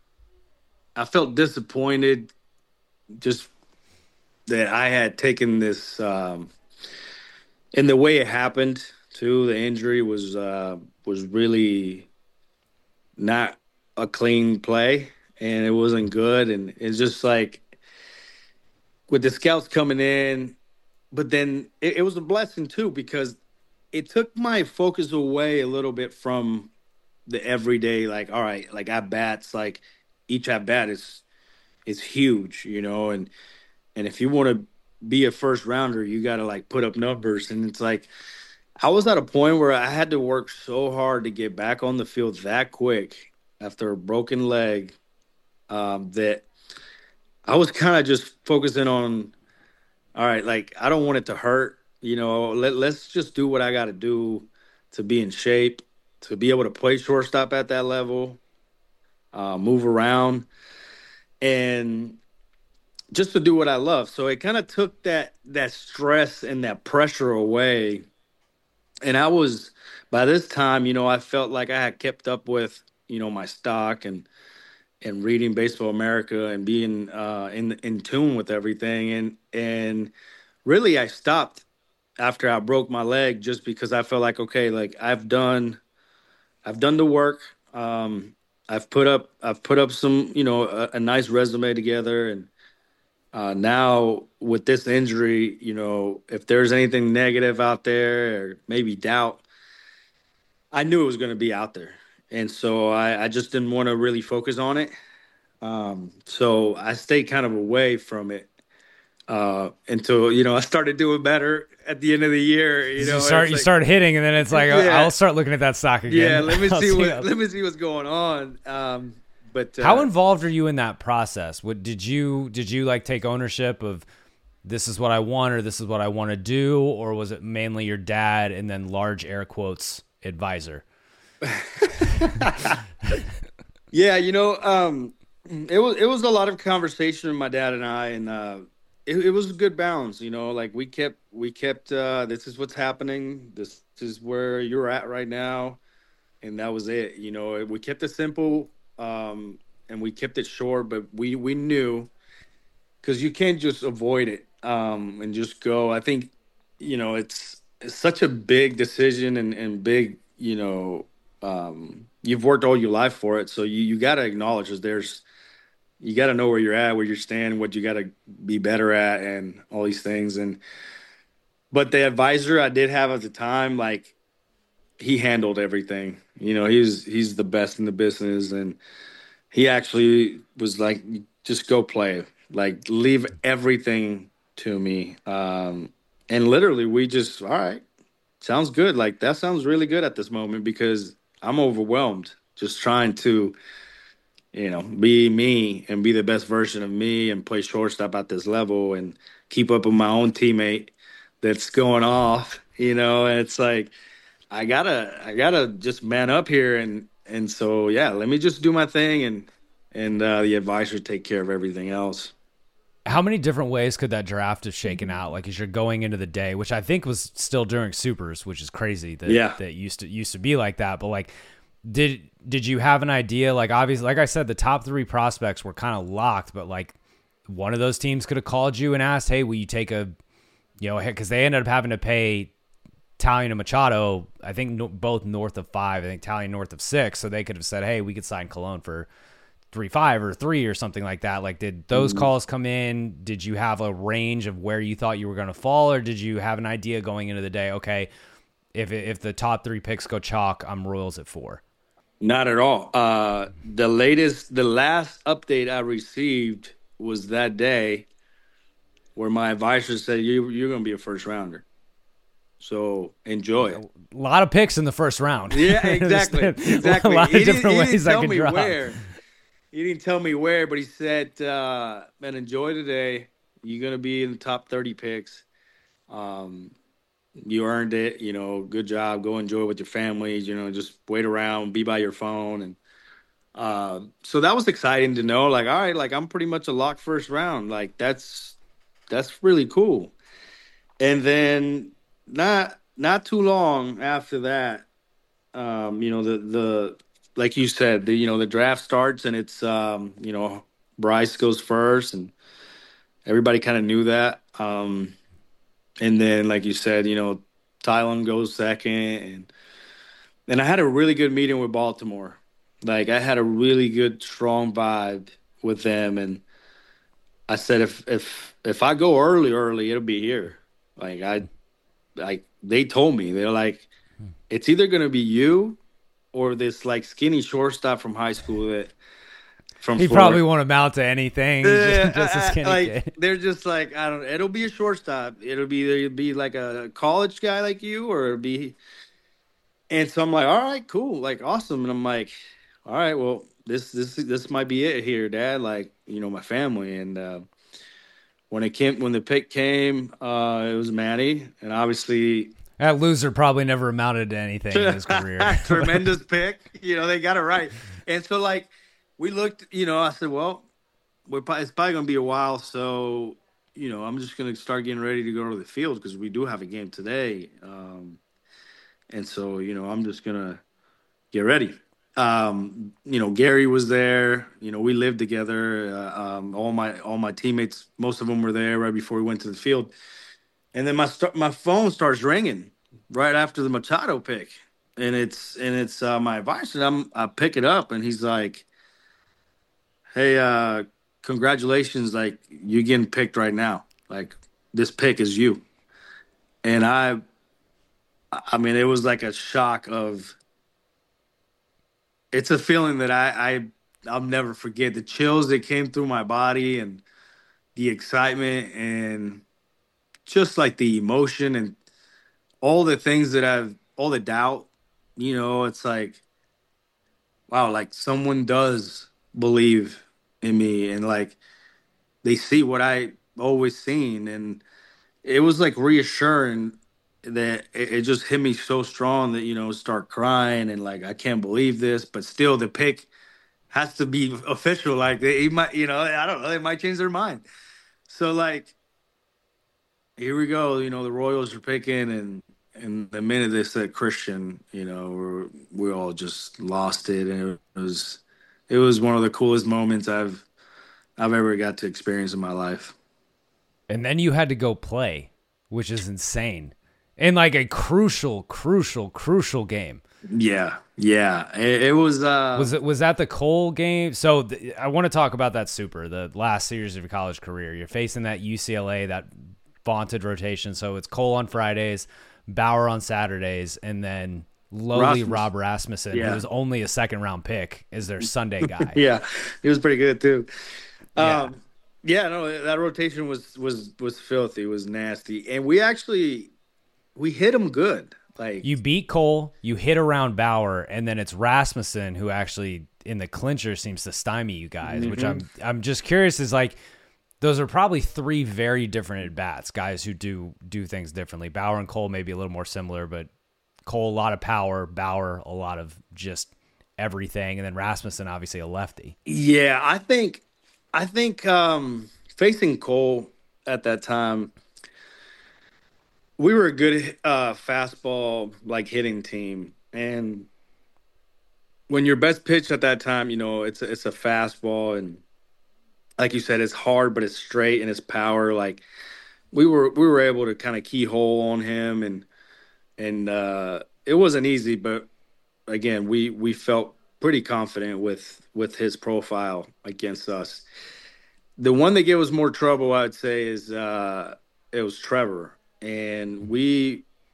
I felt disappointed just that I had taken this, um, and the way it happened too. The injury was, uh, was really not a clean play, and it wasn't good. And it's just like, with the scouts coming in, but then it, it was a blessing too, because it took my focus away a little bit from the everyday, like, all right, like at bats, like each at bat is, is huge, you know, and, and if you want to be a first rounder, you got to like put up numbers. And it's like, I was at a point where I had to work so hard to get back on the field that quick after a broken leg, um, that I was kind of just focusing on, all right, like, I don't want it to hurt, you know, let, let's just do what I got to do to be in shape, to be able to play shortstop at that level, uh, move around, and just to do what I love. So it kind of took that, that stress and that pressure away. And I was, by this time, you know, I felt like I had kept up with, you know, my stock and, and reading Baseball America and being uh, in in tune with everything. And and really I stopped after I broke my leg, just because I felt like, okay, like I've done I've done the work. Um, I've put up I've put up some, you know, a, a nice resume together. And uh, now with this injury, you know, if there's anything negative out there or maybe doubt, I knew it was going to be out there. And so I, I just didn't want to really focus on it. Um, so I stayed kind of away from it uh, until, you know, I started doing better at the end of the year. You know, you start you like, start hitting, and then it's like, yeah. I'll start looking at that stock again. Yeah, let me see, see what that. let me see what's going on. Um, but uh, how involved are you in that process? What did you did you like take ownership of? This is what I want, or this is what I want to do, or was it mainly your dad and then large air quotes advisor? Yeah, you know, um, it was it was a lot of conversation with my dad and I, and uh, it, it was a good balance. You know, like we kept we kept uh, this is what's happening. This is where you're at right now, and that was it. You know, we kept it simple, um, and we kept it short, but we we knew, because you can't just avoid it um, and just go. I think, you know, it's, it's such a big decision and and big, you know. Um, you've worked all your life for it. So you, you got to acknowledge that there's, you got to know where you're at, where you're standing, what you got to be better at, and all these things. And, but the advisor I did have at the time, like, he handled everything, you know, he's, he's the best in the business. And he actually was like, just go play, like, leave everything to me. Um, and literally we just, all right, sounds good. Like, that sounds really good at this moment, because I'm overwhelmed just trying to, you know, be me and be the best version of me and play shortstop at this level and keep up with my own teammate that's going off, you know. And it's like, I gotta, I gotta just man up here. And, and so, yeah, let me just do my thing, and, and uh, the advisor take care of everything else. How many different ways could that draft have shaken out? Like, as you're going into the day, which I think was still during supers, which is crazy that yeah. that used to used to be like that. But like, did did you have an idea? Like, obviously, like I said, the top three prospects were kind of locked, but like one of those teams could have called you and asked, "Hey, will you take a, you know," because they ended up having to pay Talion and Machado, I think no, both north of five. I think Talion north of six, so they could have said, "Hey, we could sign Colon for three five or three or something like that." Like, did those calls come in? Did you have a range of where you thought you were going to fall, or did you have an idea going into the day, okay, If if the top three picks go chalk, I'm Royals at four. Not at all. Uh, the latest, the last update I received was that day where my advisor said, you, you're going to be a first rounder. So enjoy it. A lot of picks in the first round. Yeah, exactly. exactly. A lot of he different didn't, he ways didn't I tell can me drop. where. He didn't tell me where, but he said, uh, man, enjoy today. You're going to be in the top thirty picks. Um, you earned it. You know, good job. Go enjoy it with your families. You know, just wait around, be by your phone. And uh, so that was exciting to know. Like, all right, like I'm pretty much a lock first round. Like, that's that's really cool. And then not not too long after that, um, you know, the the like you said, the you know the draft starts and it's um, you know Bryce goes first and everybody kind of knew that. Um, and then like you said, you know, Tylen goes second and and I had a really good meeting with Baltimore. Like I had a really good strong vibe with them and I said if if if I go early early it'll be here. Like I like they told me they're like it's either going to be you or this like skinny shortstop from high school that from He Florida. probably won't amount to anything. Yeah, just a skinny like, kid. They're just like I don't. It'll be a shortstop. It'll be either it'll be like a college guy like you, or it'll be. And so I'm like, all right, cool, like awesome. And I'm like, all right, well, this this this might be it here, Dad. Like you know, my family. And uh, when it came, when the pick came, uh, it was Manny, and obviously That loser probably never amounted to anything in his career. tremendous pick. You know, they got it right. And so like we looked, you know, I said, well, we're probably, it's probably going to be a while. So, you know, I'm just going to start getting ready to go to the field because we do have a game today. Um, and so, you know, I'm just going to get ready. Um, you know, Gary was there. You know, we lived together. Uh, um, all my all my teammates, most of them were there right before we went to the field. And then my st- my phone starts ringing right after the Machado pick, and it's and it's uh, my advisor. And I'm I pick it up, and he's like, "Hey, uh, congratulations! Like you're getting picked right now. Like this pick is you." And I, I mean, it was like a shock of. It's a feeling that I, I I'll never forget. The chills that came through my body, and the excitement, and just like the emotion, and all the things that I've, all the doubt. You know, it's like, wow, like someone does believe in me, and like they see what I always seen, and it was like reassuring that it, it just hit me so strong that you know start crying and like I can't believe this, but still the pick has to be official. Like they might, you know, I don't know, they might change their mind. So like, here we go. You know, the Royals are picking, and and the minute they said Christian, you know, we're, we all just lost it, and it was it was one of the coolest moments I've I've ever got to experience in my life. And then you had to go play, which is insane. In like a crucial, crucial, crucial game. Yeah, yeah. It, it was. Uh, Was it was that the Cole game? So th- I want to talk about that super, the last series of your college career. You're facing that U C L A, that vaunted rotation. So it's Cole on Fridays, Bauer on Saturdays, and then lowly Rasmus. Rob Rasmussen, Yeah. who was only a second round pick, is their Sunday guy. Yeah, he was pretty good too. Yeah. Um, yeah, no, that rotation was was was filthy, was nasty, and we actually we hit him good. Like You beat Cole, you hit around Bauer, and then it's Rasmussen who actually in the clincher seems to stymie you guys, which I'm I'm just curious is like those are probably three very different at bats, guys who do do things differently. Bauer and Cole may be a little more similar, but Cole a lot of power, Bauer a lot of just everything, and then Rasmussen obviously a lefty. Yeah, I think I think um, facing Cole at that time, we were a good uh, fastball like hitting team, and when your best pitch at that time, you know, it's a, it's a fastball, and like you said, it's hard, but it's straight and it's power. Like we were we were able to kind of keyhole on him, and and uh, it wasn't easy, but again, we we felt pretty confident with with his profile against us. The one that gave us more trouble, I'd say, is uh, it was Trevor, and we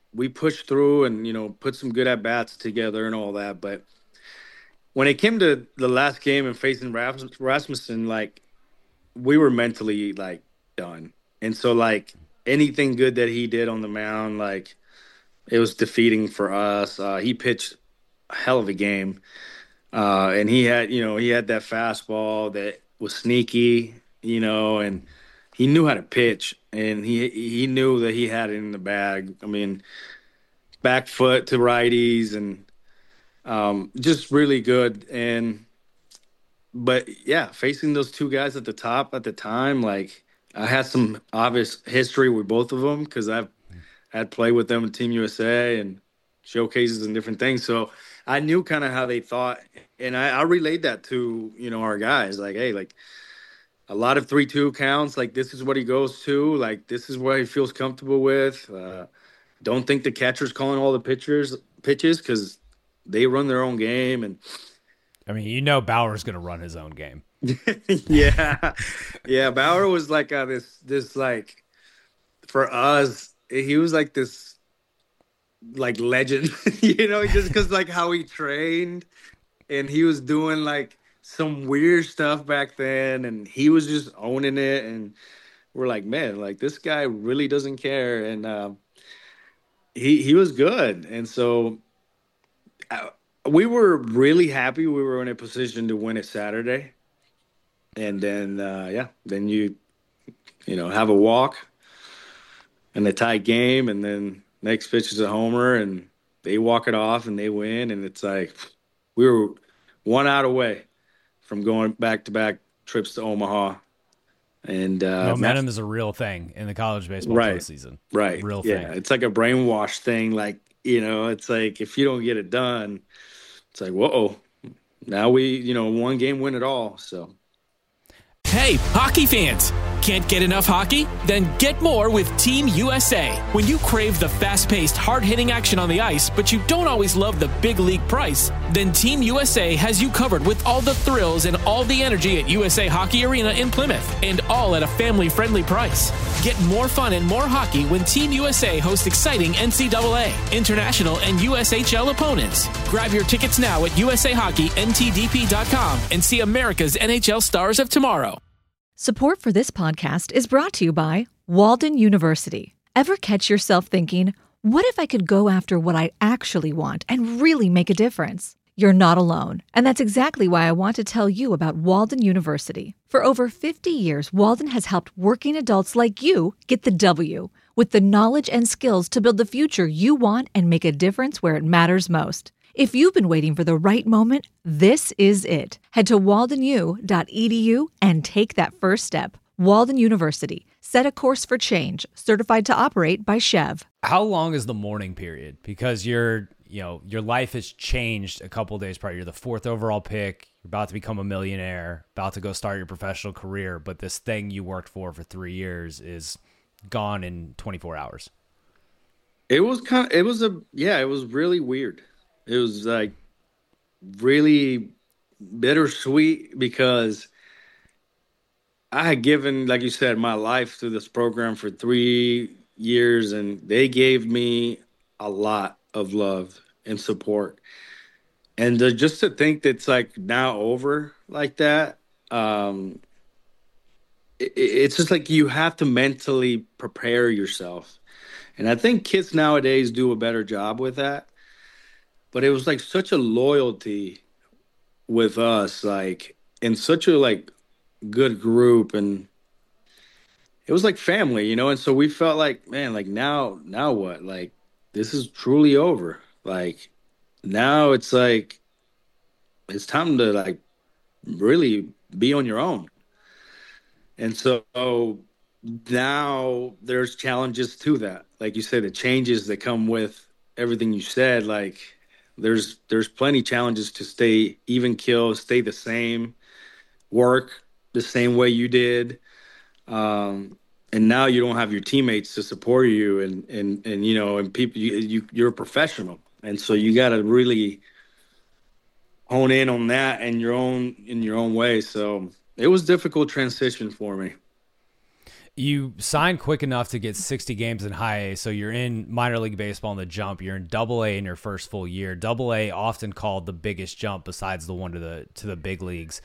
we pushed through and, you know, put some good at bats together and all that. But when it came to the last game and facing Ras- Rasmussen, like, we were mentally like done. And so, like, anything good that he did on the mound, like, it was defeating for us. Uh, he pitched a hell of a game. Uh, and he had, you know, he had that fastball that was sneaky, you know, and he knew how to pitch, and he he knew that he had it in the bag. I mean, back foot to righties, and um, just really good. And but yeah, facing those two guys at the top at the time, like, I had some obvious history with both of them because I've had played with them in Team U S A and showcases and different things. So I knew kind of how they thought, and I, I relayed that to, you know, our guys. Like, hey, like, a lot of three two counts. Like, this is what he goes to. Like, this is what he feels comfortable with. Uh, don't think the catcher's calling all the pitchers pitches because they run their own game. And I mean, you know, Bauer's going to run his own game. yeah, yeah. Bauer was like uh, this, this like, for us, he was like this, like, legend, you know, just because like how he trained, and he was doing like some weird stuff back then, and he was just owning it, and we're like, man, like, this guy really doesn't care, and uh, he he was good, and so uh, we were really happy we were in a position to win it Saturday, and then uh, yeah, then you you know have a walk and a tight game, and then next pitch is a homer, and they walk it off, and they win, and it's like we were one out away from going back-to-back trips to Omaha. And uh, momentum is a real thing in the college baseball right, postseason. Right. Real yeah, thing. It's like a brainwash thing. Like, you know, it's like if you don't get it done, it's like, whoa, now we, you know, one game win it all. So. Hey, hockey fans! Can't get enough hockey? Then get more with Team U S A. When you crave the fast-paced, hard-hitting action on the ice, but you don't always love the big league price, then Team U S A has you covered with all the thrills and all the energy at U S A Hockey Arena in Plymouth, and all at a family-friendly price. Get more fun and more hockey when Team U S A hosts exciting N C double A, international, and U S H L opponents. Grab your tickets now at U S A Hockey N T D P dot com and see America's N H L stars of tomorrow. Support for this podcast is brought to you by Walden University. Ever catch yourself thinking, what if I could go after what I actually want and really make a difference? You're not alone, and that's exactly why I want to tell you about Walden University. For over fifty years, Walden has helped working adults like you get the W, with the knowledge and skills to build the future you want and make a difference where it matters most. If you've been waiting for the right moment, this is it. Head to walden u dot e d u and take that first step. Walden University. Set a course for change. Certified to operate by Chev. How long is the mourning period? Because you're, you know, your life has changed a couple days prior. You're the fourth overall pick. You're about to become a millionaire, about to go start your professional career. But this thing you worked for for three years is gone in twenty-four hours. It was kind of, it was a, yeah, it was really weird. It was like really bittersweet because I had given, like you said, my life to this program for three years, and they gave me a lot of love and support. And to, just to think that it's like now over like that, um, it, it's just like you have to mentally prepare yourself. And I think kids nowadays do a better job with that. But it was like such a loyalty with us, like, in such a like good group, and it was like family, you know. And so we felt like, man, like now, now what? Like, this is truly over. Like, now it's like it's time to like really be on your own. And so now there's challenges to that, like you said, the changes that come with everything you said, like. There's there's plenty challenges to stay even keel, stay the same, work the same way you did, um, and now you don't have your teammates to support you, and and and you know, and people you, you you're a professional, and so you got to really hone in on that in your own in your own way. So it was a difficult transition for me. you signed quick enough to get sixty games in high A, so you're in minor league baseball in the jump. You're in double A in your first full year. Double A often called the biggest jump besides the one to the to the big leagues.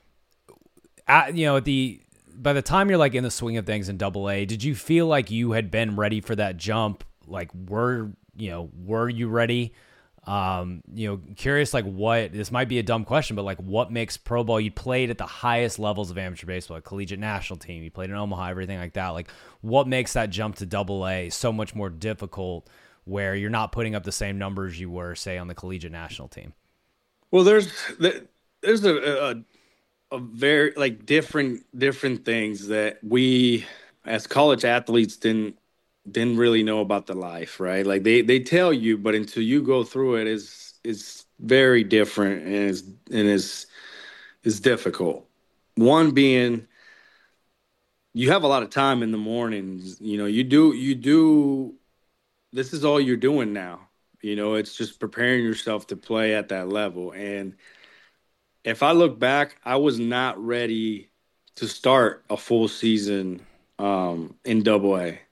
At, you know, at the by the time you're like in the swing of things in double A, did you feel like you had been ready for that jump? Like, were you know, were you ready? Um, you know, curious, like what, this might be a dumb question, but like what makes pro ball? You played at the highest levels of amateur baseball, like collegiate national team, you played in Omaha, everything like that. Like what makes that jump to double A so much more difficult where you're not putting up the same numbers you were, say, on the collegiate national team? Well, there's, there's a, a, a very like different, different things that we as college athletes didn't, didn't really know about the life, right? Like they, they tell you, but until you go through it, is is very different and is and is is difficult. One being, you have a lot of time in the mornings. You know, you do you do. This is all you're doing now. You know, it's just preparing yourself to play at that level. And if I look back, I was not ready to start a full season um, in Double A.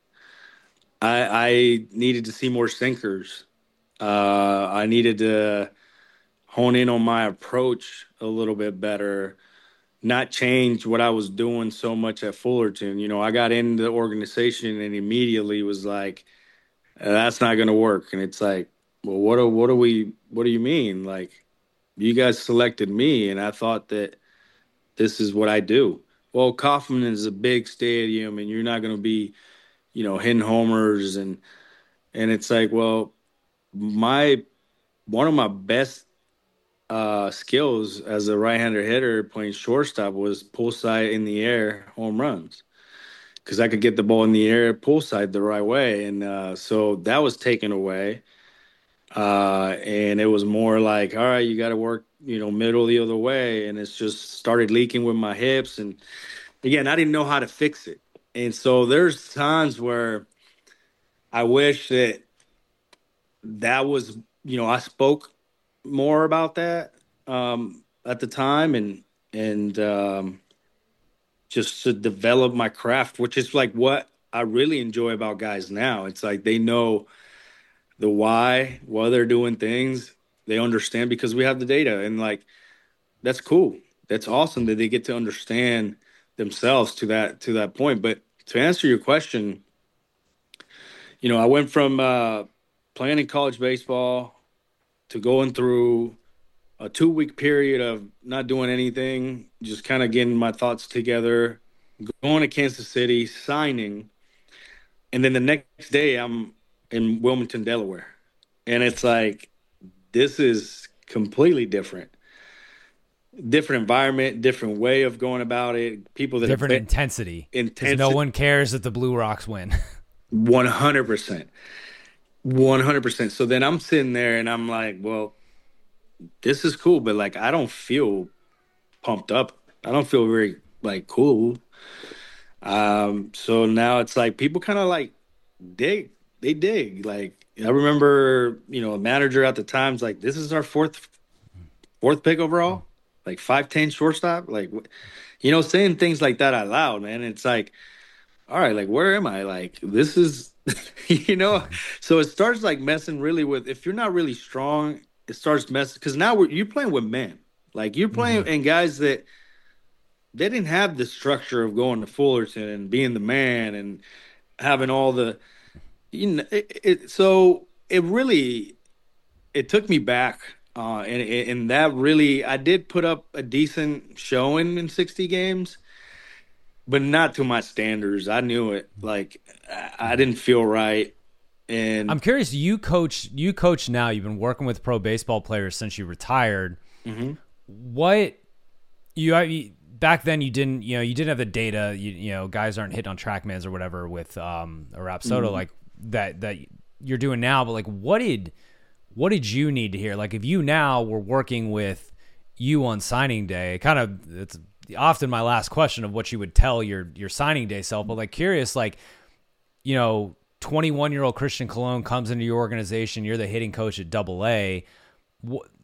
I, I needed to see more sinkers. Uh, I needed to hone in on my approach a little bit better, not change what I was doing so much at Fullerton. You know, I got into the organization and immediately was like, that's not going to work. And it's like, well, what do, what do we, what do you mean? Like, you guys selected me and I thought that this is what I do. Well, Kauffman is a big stadium and you're not going to be, you know, hitting homers and and it's like, well, my one of my best uh, skills as a right-hander hitter playing shortstop was pull side in the air home runs because I could get the ball in the air pull side the right way, and uh, so that was taken away, uh, and it was more like, all right, you got to work, you know, middle the other way, and it's just started leaking with my hips, and again, I didn't know how to fix it. And so there's times where I wish that that was, you know, I spoke more about that um, at the time and, and um, just to develop my craft, which is like what I really enjoy about guys now. It's like they know the why, why they're doing things. They understand because we have the data, and like, that's cool. That's awesome that they get to understand themselves to that, to that point. But to answer your question, you know, I went from uh, playing in college baseball to going through a two-week period of not doing anything, just kind of getting my thoughts together, going to Kansas City, signing, and then the next day I'm in Wilmington, Delaware. And it's like, this is completely different. Different environment, different way of going about it. People that different have been, intensity. Intensity. No one cares that the Blue Rocks win. One hundred percent. One hundred percent. So then I'm sitting there and I'm like, well, this is cool, but like I don't feel pumped up. I don't feel very like cool. Um, so now it's like people kind of like dig. They dig. Like I remember, you know, a manager at the time's like, this is our fourth fourth pick overall. Like five ten shortstop, like, you know, saying things like that out loud, man. It's like, all right, like, where am I? Like, this is, you know, so it starts like messing really with, if you're not really strong, it starts messing, because now we're, you're playing with men. Like, you're playing, mm-hmm. and guys that, they didn't have the structure of going to Fullerton and being the man and having all the, you know, it, it, so it really, it took me back. Uh, and, and that really, I did put up a decent showing in sixty games, but not to my standards. I knew it. Like, I didn't feel right. And I'm curious, you coach, you coach now, you've been working with pro baseball players since you retired. Mm-hmm. What you, back then you didn't, you know, you didn't have the data, you, you know, guys aren't hitting on TrackMans or whatever with um, a Rapsodo mm-hmm. like that, that you're doing now. But like, what did, What did you need to hear? Like, if you now were working with you on signing day, kind of, it's often my last question of what you would tell your your signing day self, but like curious, like, you know, twenty-one-year-old Christian Colon comes into your organization, you're the hitting coach at Double A. What,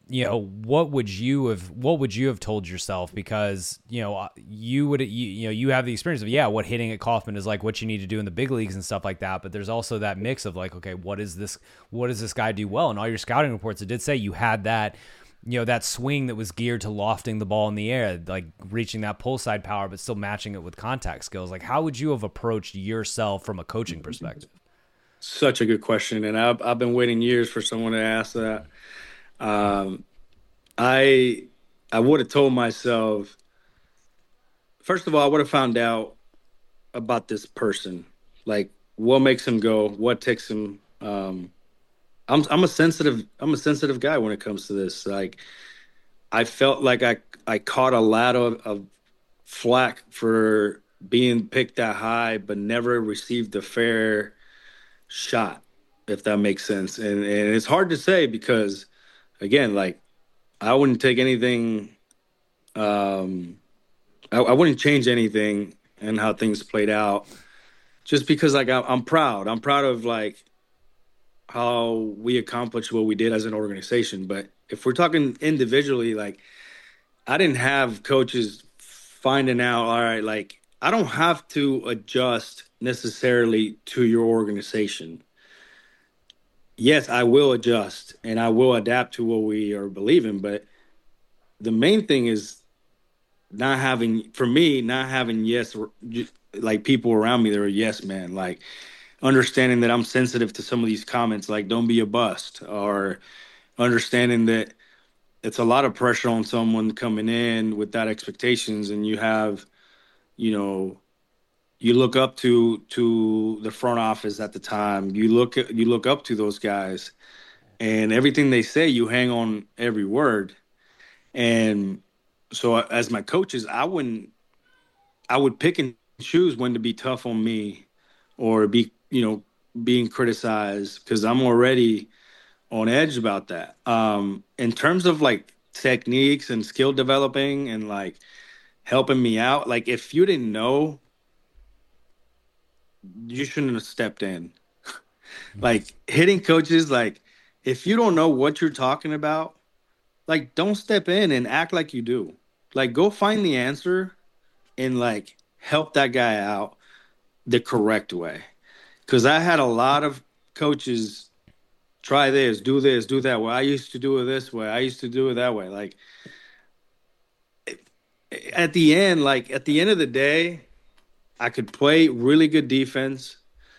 you know, what would you have, what would you have told yourself? Because, you know, you would, you, you know, you have the experience of, yeah, what hitting at Kauffman is like, what you need to do in the big leagues and stuff like that. But there's also that mix of like, okay, what is this, what does this guy do well? And all your scouting reports, it did say you had that, you know, that swing that was geared to lofting the ball in the air, like reaching that pull side power, but still matching it with contact skills. Like, how would you have approached yourself from a coaching perspective? Such a good question. And I've, I've been waiting years for someone to ask that. Um, I, I would have told myself, first of all, I would have found out about this person, like what makes him go, what takes him, um, I'm I'm a sensitive I'm a sensitive guy when it comes to this. Like, I felt like I I caught a lot of, of flack for being picked that high, but never received a fair shot, if that makes sense. And and it's hard to say because, again, like I wouldn't take anything, um, I, I wouldn't change anything in how things played out, just because like I, I'm proud. I'm proud of like how we accomplished what we did as an organization. But if we're talking individually, like I didn't have coaches finding out, all right, like I don't have to adjust necessarily to your organization. Yes, I will adjust and I will adapt to what we are believing. But the main thing is not having, for me, not having yes, like people around me that are yes man, like understanding that I'm sensitive to some of these comments, like don't be a bust, or understanding that it's a lot of pressure on someone coming in with that expectations. And you have, you know, you look up to, to the front office at the time, you look at, you look up to those guys and everything they say, you hang on every word. And so as my coaches, I wouldn't, I would pick and choose when to be tough on me or be, you know, being criticized, because I'm already on edge about that. Um, in terms of like techniques and skill developing and like helping me out, like if you didn't know, you shouldn't have stepped in. Like hitting coaches, like if you don't know what you're talking about, like don't step in and act like you do. Like go find the answer and like help that guy out the correct way. Because I had a lot of coaches try this, do this, do that. Well, I used to do it this way. I used to do it that way. Like at the end, like at the end of the day, I could play really good defense.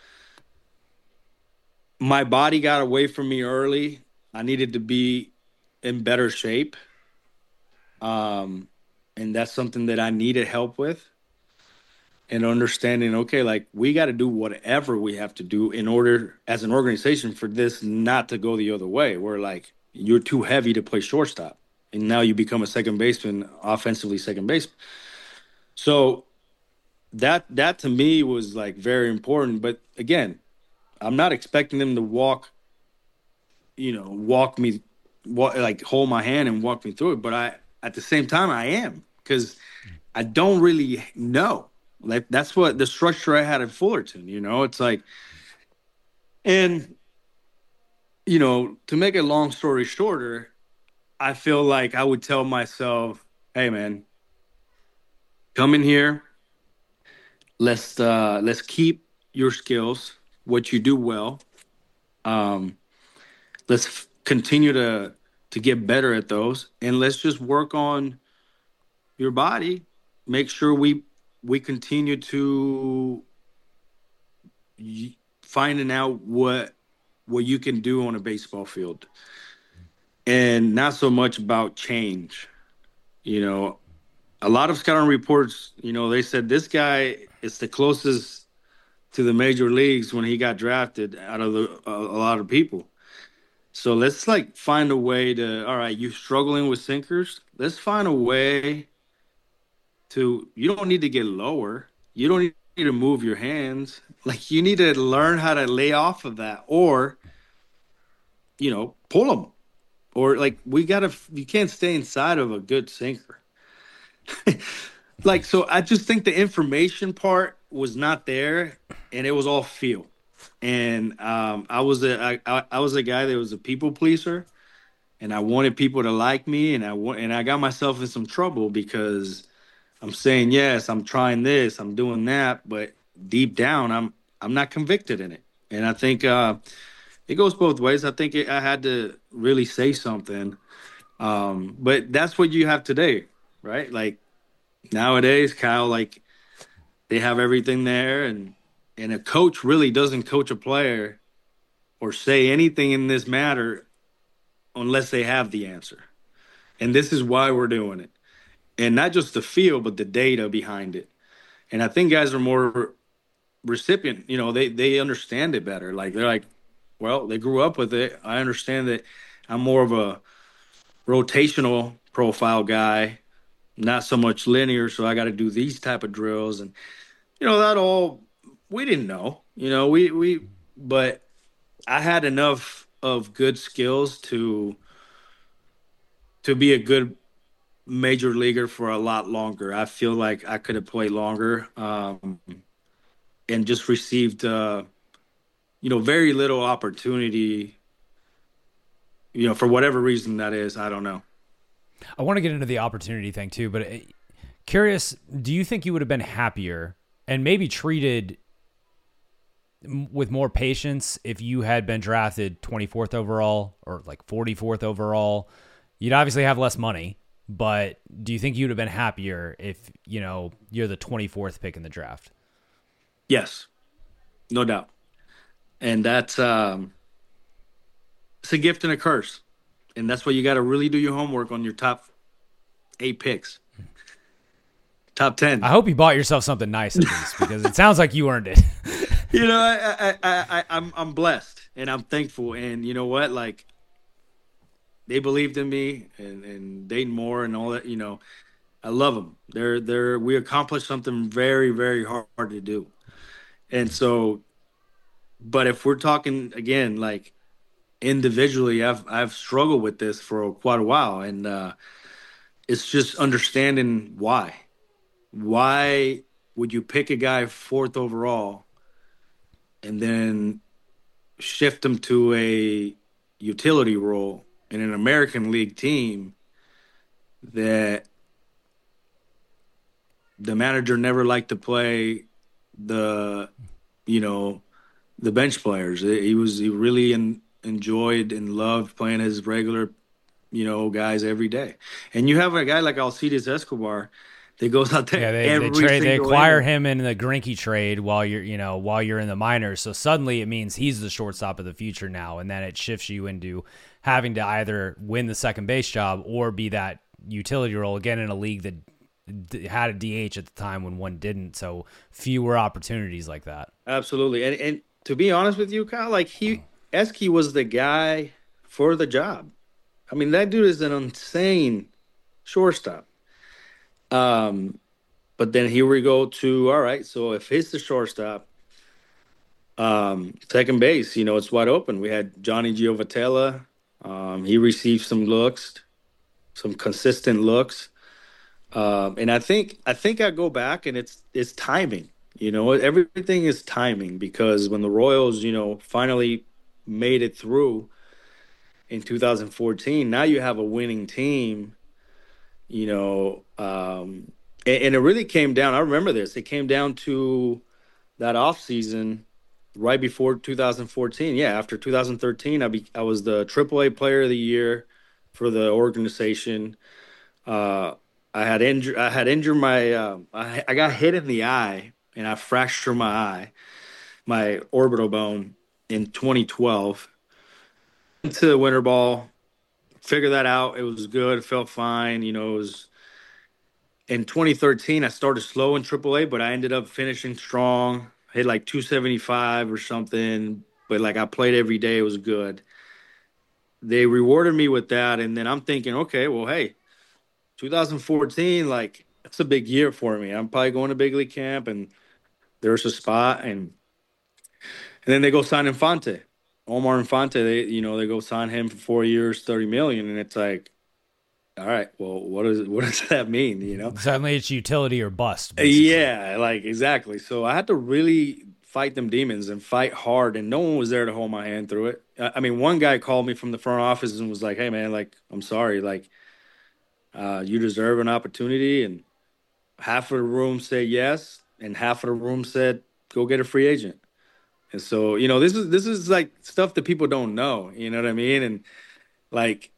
My body got away from me early. I needed to be in better shape. Um, and that's something that I needed help with. And understanding, okay, like we got to do whatever we have to do in order as an organization for this not to go the other way, where like you're too heavy to play shortstop and now you become a second baseman, offensively second baseman. So that that to me was like very important. But again, I'm not expecting them to walk, you know, walk me, walk, like hold my hand and walk me through it. But I, at the same time, I am, because I don't really know. Like that's what the structure I had at Fullerton, you know, it's like, and, you know, to make a long story shorter, I feel like I would tell myself, hey man, come in here. Let's, uh, let's keep your skills, what you do well. Um, let's f- continue to, to get better at those, and let's just work on your body. Make sure we, we continue to finding out what what you can do on a baseball field, and not so much about change. You know, a lot of scouting reports, you know, they said this guy is the closest to the major leagues when he got drafted out of the, a, a lot of people. So let's like find a way to, all right, you struggling with sinkers? Let's find a way to, you don't need to get lower. You don't need to move your hands. Like you need to learn how to lay off of that, or, you know, pull them. Or like we got to, you can't stay inside of a good sinker. Like, so I just think the information part was not there, and it was all feel. And um, I was a, I, I was a guy that was a people pleaser. and I wanted people to like me, and I want, and I got myself in some trouble because I'm saying yes, I'm trying this, I'm doing that, but deep down, I'm I'm not convicted in it. And I think uh, it goes both ways. I think it, I had to really say something, um, but that's what you have today, right? Like nowadays, Kyle, like they have everything there, and and a coach really doesn't coach a player or say anything in this matter unless they have the answer. And this is why we're doing it. And not just the feel, but the data behind it. And I think guys are more recipient, you know, they they understand it better. Like they're like, well, they grew up with it. I understand that I'm more of a rotational profile guy, not so much linear, so I got to do these type of drills. And you know, that all we didn't know. You know, we we but I had enough of good skills to to be a good major leaguer for a lot longer. I feel like I could have played longer, um, and just received, uh, you know, very little opportunity, you know, for whatever reason that is. I don't know. I want to get into the opportunity thing too, but uh, curious, do you think you would have been happier and maybe treated m- with more patience if you had been drafted twenty-fourth overall or like forty-fourth overall? You'd obviously have less money, but do you think you'd have been happier if, you know, you're the twenty-fourth pick in the draft? Yes, no doubt. And that's, um, it's a gift and a curse. And that's why you got to really do your homework on your top eight picks. Top ten. I hope you bought yourself something nice at least, because it sounds like you earned it. You know, I, I, I, I, I'm, I'm blessed and I'm thankful. And you know what? Like, they believed in me, and, and Dayton Moore and all that, you know, I love them. They're, they're, we accomplished something very, very hard to do. And so, but if we're talking again, like individually, I've, I've struggled with this for quite a while. And uh, it's just understanding why. Why would you pick a guy fourth overall and then shift him to a utility role in an American League team that the manager never liked to play the, you know, the bench players? He was, he really in, enjoyed and loved playing his regular, you know, guys every day. And you have a guy like Alcides Escobar that goes out there Yeah, they every they, trade, they single acquire inning. him in the Greinke trade while you're you know while you're in the minors. So suddenly it means he's the shortstop of the future now, and then it shifts you into having to either win the second base job or be that utility role again in a league that d- had a D H at the time when one didn't. So fewer opportunities like that. Absolutely. And and to be honest with you, Kyle, like he Esky was the guy for the job. I mean, that dude is an insane shortstop. Um, but then here we go to, all right, so if he's the shortstop, um, second base, you know, it's wide open. We had Johnny Giovatella. Um, he received some looks, some consistent looks. Um, and I think I think I go back and it's it's timing. You know, everything is timing, because when the Royals, you know, finally made it through in two thousand fourteen, now you have a winning team. You know, um, and, and it really came down. I remember this. It came down to that offseason right before two thousand fourteen. Yeah, after two thousand thirteen, I be, I was the triple A Player of the Year for the organization. Uh, I had injured. I had injured my. Uh, I, I got hit in the eye, and I fractured my eye, my orbital bone, in twenty twelve. Into the winter ball. Figured that out. It was good. Felt fine. You know, it was in twenty thirteen. I started slow in triple A, but I ended up finishing strong. Hit like two seventy-five or something. But like I played every day. It was good. They rewarded me with that, and then I'm thinking, okay, well, hey, two thousand fourteen, like that's a big year for me. I'm probably going to big league camp, and there's a spot, and and then they go sign Infante. Omar Infante, they you know they go sign him for four years, thirty million, and it's like, all right, well, what does what does that mean? You know, Suddenly it's utility or bust. Basically. yeah, like exactly. So I had to really fight them demons and fight hard, and no one was there to hold my hand through it. I I mean, one guy called me from the front office and was like, "Hey, man, like, I'm sorry, like, uh, you deserve an opportunity." And half of the room said yes, and half of the room said, "Go get a free agent." And so, you know, this is this is like stuff that people don't know. You know what I mean? And like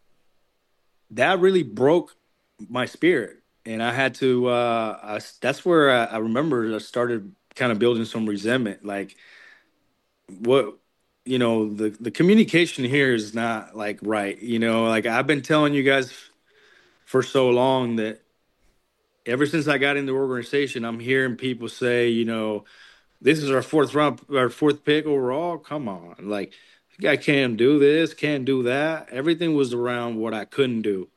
that really broke my spirit, and I had to. Uh, I, that's where I, I remember I started kind of building some resentment. Like, what, you know, the the communication here is not like right. You know, like I've been telling you guys for so long that ever since I got in the organization, I'm hearing people say, you know, this is our fourth round, our fourth pick overall. Come on, like, the guy can't do this, can't do that. Everything was around what I couldn't do,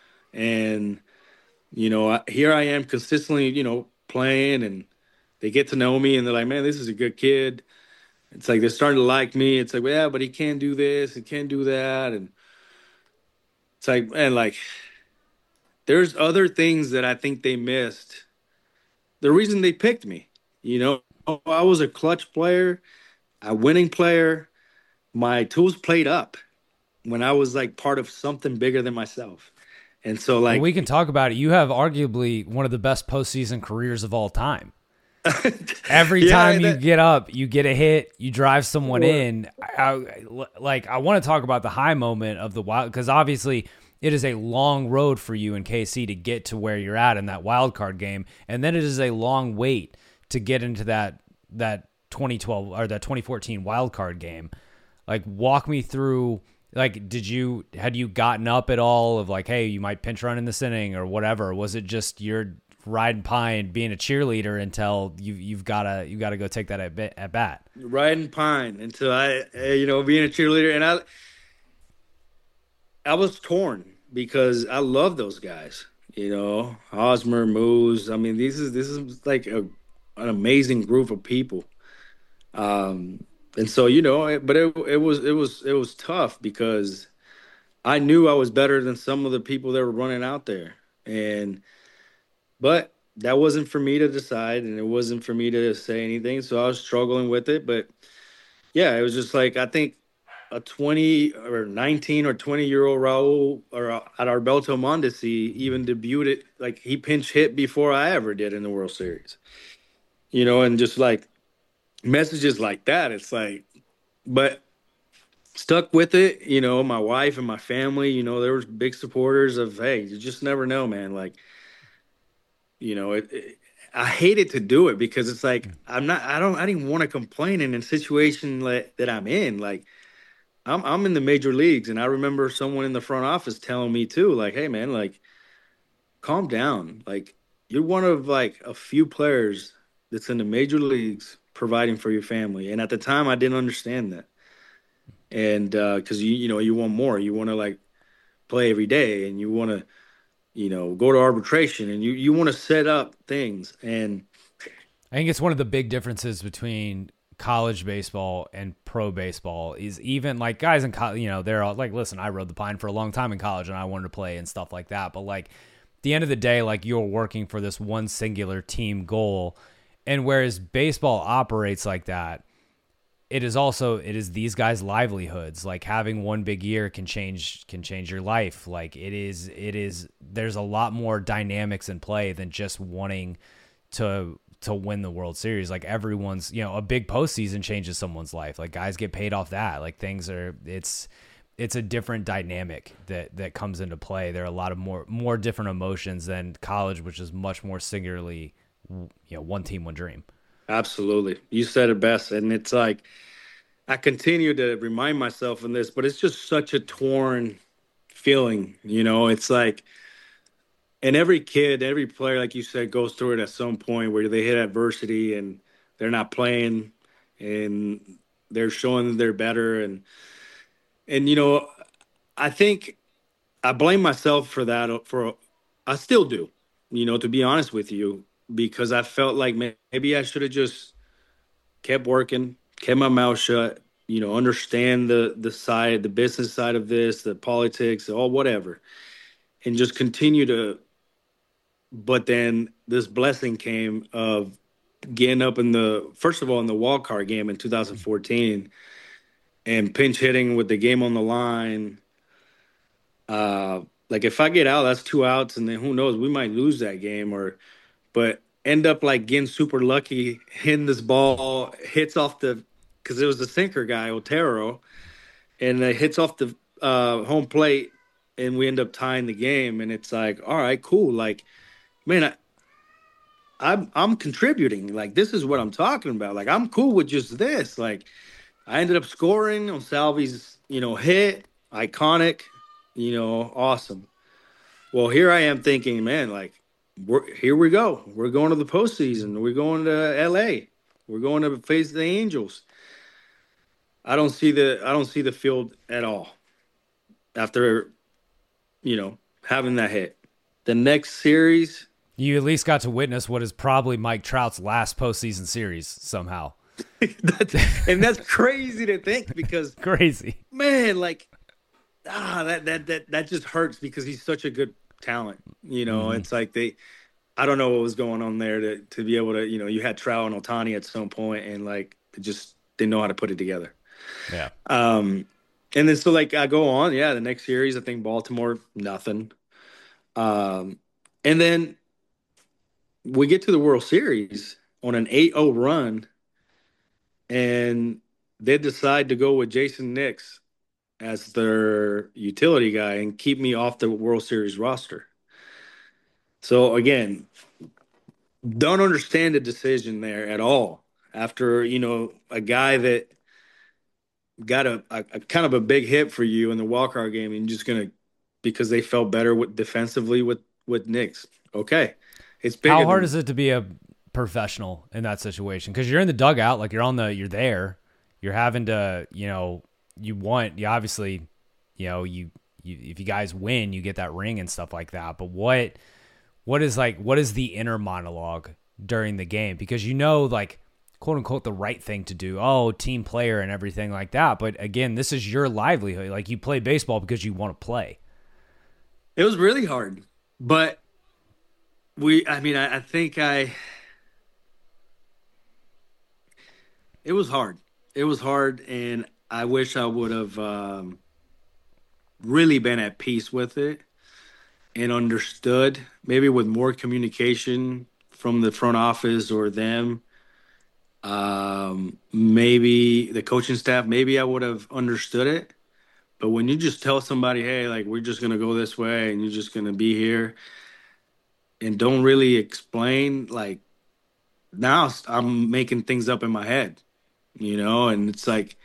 and you know, I, here I am consistently, you know, playing, and they get to know me, and they're like, man, this is a good kid. It's like they're starting to like me. It's like, well, yeah, but he can't do this, he can't do that, and it's like, man, like, there's other things that I think they missed. The reason they picked me, you know, I was a clutch player, a winning player. My tools played up when I was like part of something bigger than myself. And so, like, well, we can talk about it. You have arguably one of the best postseason careers of all time. Every yeah, time you that, get up, you get a hit, you drive someone well, in. I, I, like, I want to talk about the high moment of the wild, because obviously it is a long road for you in K C to get to where you're at in that wild card game, and then it is a long wait to get into that that twenty twelve or that twenty fourteen wild card game. Like, walk me through. Like, did you, had you gotten up at all of like, hey, you might pinch run in this inning or whatever? Was it just you're riding pine, being a cheerleader until you you've gotta you gotta go take that at, at bat? Riding pine until I, you know, being a cheerleader, and I, I was torn because I love those guys. You know, Hosmer, Moose. I mean, this is this is like a, an amazing group of people. Um. And so, you know, but it it was it was it was tough because I knew I was better than some of the people that were running out there. And but that wasn't for me to decide, and it wasn't for me to say anything. So I was struggling with it. But yeah, it was just like, I think a twenty or nineteen or twenty year old Raul or at Alberto Mondesi even debuted it, like he pinch hit before I ever did in the World Series. You know, and just like messages like that, it's like, but stuck with it. You know, my wife and my family, you know, there was big supporters of, hey, you just never know, man. Like, you know, it, it I hated to do it because it's like, I'm not, I don't, I didn't want to complain in a situation like, that I'm in. Like, I'm, I'm in the major leagues, and I remember someone in the front office telling me too, like, hey, man, like, calm down. Like, you're one of like a few players that's in the major leagues providing for your family. And at the time, I didn't understand that. And because, uh, you you know, you want more. You want to, like, play every day, and you want to, you know, go to arbitration, and you, you want to set up things. And I think it's one of the big differences between college baseball and pro baseball is even, like, guys in college, you know, they're all like, listen, I rode the pine for a long time in college, and I wanted to play and stuff like that. But, like, at the end of the day, like, you're working for this one singular team goal. And whereas baseball operates like that, it is also, it is these guys' livelihoods. Like, having one big year can change, can change your life. Like, it is, it is, there's a lot more dynamics in play than just wanting to, to win the World Series. Like, everyone's, you know, a big postseason changes someone's life. Like, guys get paid off that. Like, things are, it's, it's a different dynamic that, that comes into play. There are a lot of more, more different emotions than college, which is much more singularly, you know, one team, one dream. Absolutely. You said it best. And it's like, I continue to remind myself of this, but it's just such a torn feeling. You know, it's like, and every kid, every player, like you said, goes through it at some point where they hit adversity and they're not playing and they're showing that they're better. And, and, you know, I think I blame myself for that. For, I still do, you know, to be honest with you, because I felt like maybe I should have just kept working, kept my mouth shut, you know, understand the the side, the business side of this, the politics, all whatever, and just continue to. But then this blessing came of getting up in the first of all in the wild card game in two thousand fourteen and pinch hitting with the game on the line. Uh, like if I get out, that's two outs, and then who knows, we might lose that game, or but end up like getting super lucky, hitting this ball, hits off the because it was the sinker guy Otero, and it hits off the uh, home plate, and we end up tying the game, and it's like, all right, cool, like man, I, I'm I'm contributing, like this is what I'm talking about, like I'm cool with just this, like I ended up scoring on Salvi's, you know, hit, iconic. You know, awesome. Well, here I am thinking, man, like, we're here we go. We're going to the postseason. We're going to L A. We're going to face the Angels. I don't see the I don't see the field at all after, you know, having that hit. The next series, you at least got to witness what is probably Mike Trout's last postseason series somehow. that's, and that's crazy to think because crazy, man, like. Ah, that, that that that just hurts because he's such a good talent. You know, mm-hmm. It's like they, I don't know what was going on there to to be able to, you know, you had Trout and Ohtani at some point, and like it just didn't know how to put it together. Yeah. Um, and then so like I go on, yeah, the next series I think Baltimore nothing. Um, and then we get to the World Series on an eight oh run, and they decide to go with Jason Nix as their utility guy and keep me off the World Series roster. So again, don't understand the decision there at all. After, you know, a guy that got a, a, a kind of a big hit for you in the wildcard game, and you're just gonna because they felt better with defensively with with Knicks. Okay, it's bigger. How hard than, is it to be a professional in that situation? Because you're in the dugout, like you're on the, you're there, you're having to, you know. You want, you obviously, you know, you, you, if you guys win, you get that ring and stuff like that. But what, what is like, what is the inner monologue during the game? Because you know, like, quote unquote, the right thing to do. Oh, team player and everything like that. But again, this is your livelihood. Like you play baseball because you want to play. It was really hard, but we, I mean, I, I think I, it was hard. It was hard. And I wish I would have um, really been at peace with it and understood, maybe with more communication from the front office or them. Um, maybe the coaching staff, maybe I would have understood it. But when you just tell somebody, hey, like, we're just going to go this way and you're just going to be here and don't really explain, like, now I'm making things up in my head, you know, and it's like,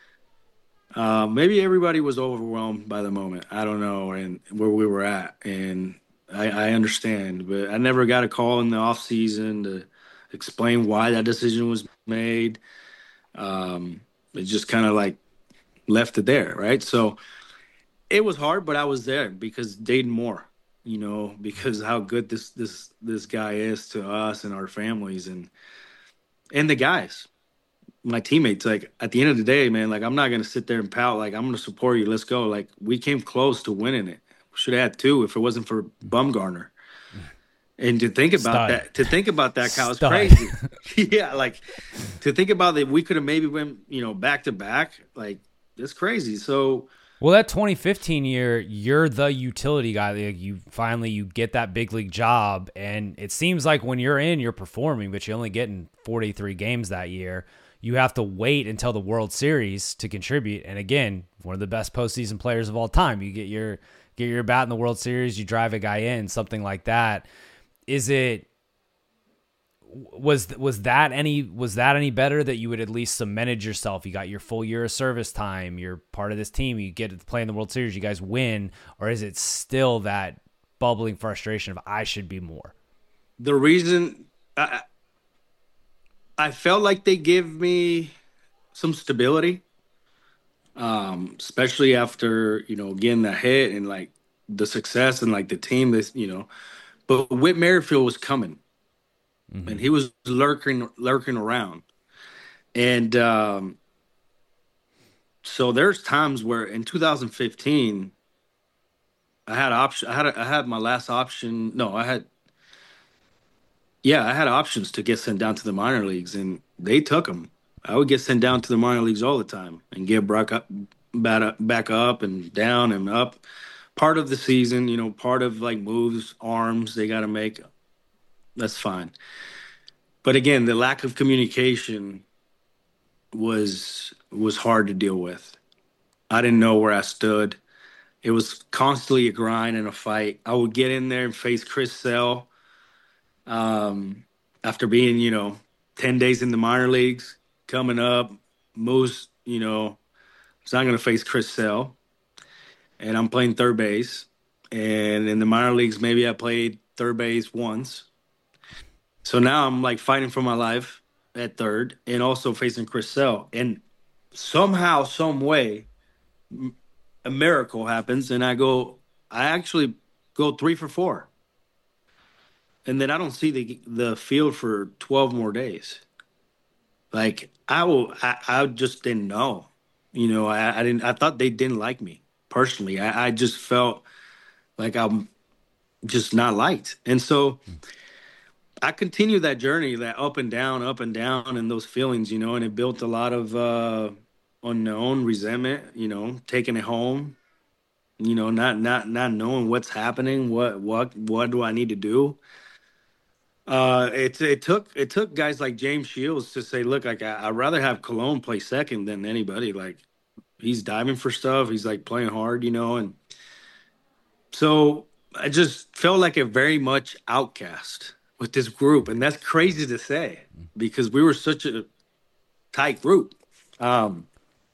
Uh, maybe everybody was overwhelmed by the moment. I don't know, and where we were at, and I, I understand. But I never got a call in the off season to explain why that decision was made. Um, it just kind of like left it there, right? So it was hard, but I was there because Dayton Moore, you know, because how good this this this guy is to us and our families, and and the guys. My teammates, like at the end of the day, man, like I'm not gonna sit there and pout. Like I'm gonna support you. Let's go. Like we came close to winning it. We should have had two if it wasn't for Bumgarner. And to think about Stud. that, to think about that, Kyle, is Stud. crazy. Yeah, like to think about that, we could have maybe went, you know, back to back. Like it's crazy. So, well, that twenty fifteen year, you're the utility guy. Like you finally you get that big league job, and it seems like when you're in, you're performing, but you're only getting forty-three games that year. You have to wait until the World Series to contribute. And again, one of the best postseason players of all time. You get your get your bat in the World Series, you drive a guy in, something like that. Is it was was that any was that any better that you would at least cemented yourself? You got your full year of service time. You're part of this team. You get to play in the World Series. You guys win, or is it still that bubbling frustration of I should be more? The reason. I, I felt like they give me some stability, um, especially after, you know, getting the hit and like the success and like the team, this, you know, but Whit Merrifield was coming mm-hmm. and he was lurking, lurking around. And um, so there's times where in two thousand fifteen, I had option. I had, a, I had my last option. No, I had, Yeah, I had options to get sent down to the minor leagues, and they took them. I would get sent down to the minor leagues all the time and get back up, back up, back up and down and up. Part of the season, you know, part of like moves, arms they got to make. That's fine. But again, the lack of communication was was hard to deal with. I didn't know where I stood. It was constantly a grind and a fight. I would get in there and face Chris Sale um, after being, you know, ten days in the minor leagues, coming up. Moose, you know, was not going to face Chris Sale. And I'm playing third base. And in the minor leagues, maybe I played third base once. So now I'm like fighting for my life at third and also facing Chris Sale. And somehow, some way, a miracle happens, and I go, I actually go three for four. And then I don't see the the field for twelve more days. Like I will, I, I just didn't know. You know, I, I didn't. I thought they didn't like me personally. I, I just felt like I'm just not liked, and so I continued that journey, that up and down, up and down, and those feelings. You know, and it built a lot of uh, unknown resentment. You know, taking it home. You know, not not not knowing what's happening. What what what do I need to do? Uh, it it took it took guys like James Shields to say, look, like I, I'd rather have Cologne play second than anybody. Like he's diving for stuff, he's like playing hard, you know, and so I just felt like a very much outcast with this group, and that's crazy to say because we were such a tight group. Um,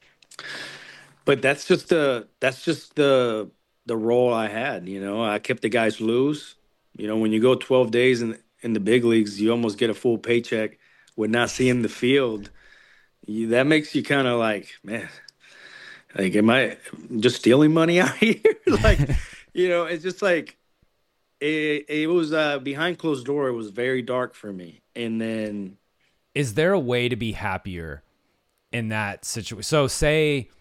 but that's just the that's just the the role I had, you know. I kept the guys loose. You know, when you go twelve days and in the big leagues, you almost get a full paycheck with not seeing the field. You, that makes you kind of like, man, like, am I just stealing money out here? Like, you know, it's just like, it, it was uh, behind closed door. It was very dark for me. And then. Is there a way to be happier in that situation? So say,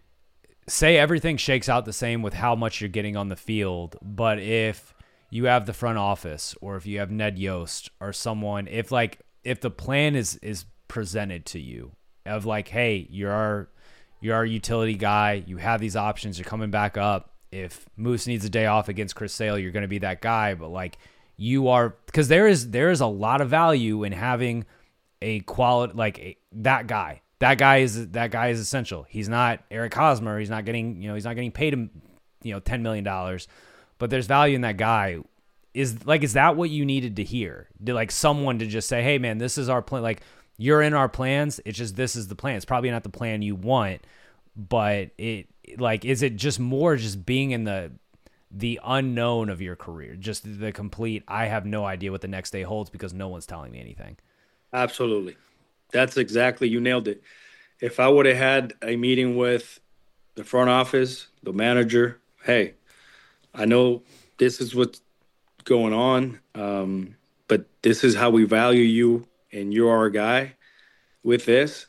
say everything shakes out the same with how much you're getting on the field, but if you have the front office, or if you have Ned Yost or someone, if like, if the plan is, is presented to you of like, hey, you're our, you're our utility guy, you have these options, you're coming back up. If Moose needs a day off against Chris Sale, you're going to be that guy. But like you are, because there is, there is a lot of value in having a quality, like a, that guy, that guy is, that guy is essential. He's not Eric Hosmer. He's not getting, you know, he's not getting paid him, you know, ten million dollars. But there's value in that guy. Is like, is that what you needed to hear? Did like someone to just say, hey man, this is our plan. Like you're in our plans. It's just, this is the plan. It's probably not the plan you want, but it like, is it just more just being in the, the unknown of your career? Just the complete, I have no idea what the next day holds because no one's telling me anything. Absolutely. That's exactly, you nailed it. If I would have had a meeting with the front office, the manager, hey, I know this is what's going on, um, but this is how we value you, and you're our guy with this.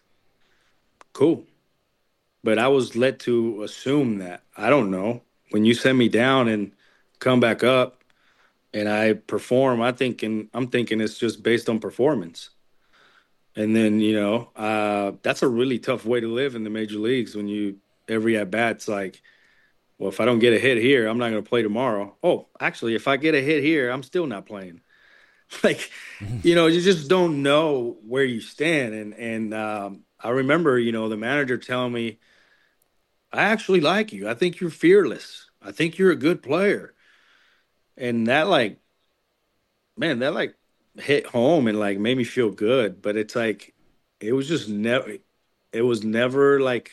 Cool. But I was led to assume that. I don't know. When you send me down and come back up and I perform, I thinking, I'm thinking it's just based on performance. And then, you know, uh, that's a really tough way to live in the major leagues when you every at-bat's like, well, if I don't get a hit here, I'm not going to play tomorrow. Oh, actually, if I get a hit here, I'm still not playing. Like, you know, you just don't know where you stand. And and um, I remember, you know, the manager telling me, I actually like you. I think you're fearless. I think you're a good player. And that, like, man, that, like, hit home and, like, made me feel good. But it's like, it was just never, it was never, like,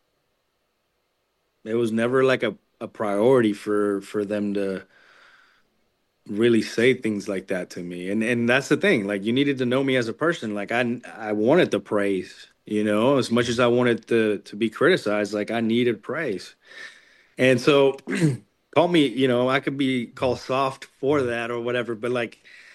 It was never like a, a priority for, for them to really say things like that to me. And and that's the thing. Like, you needed to know me as a person. Like, I I wanted the praise, you know, as much as I wanted to to be criticized. Like, I needed praise. And so call me, you know, I could be called soft for that or whatever, but like,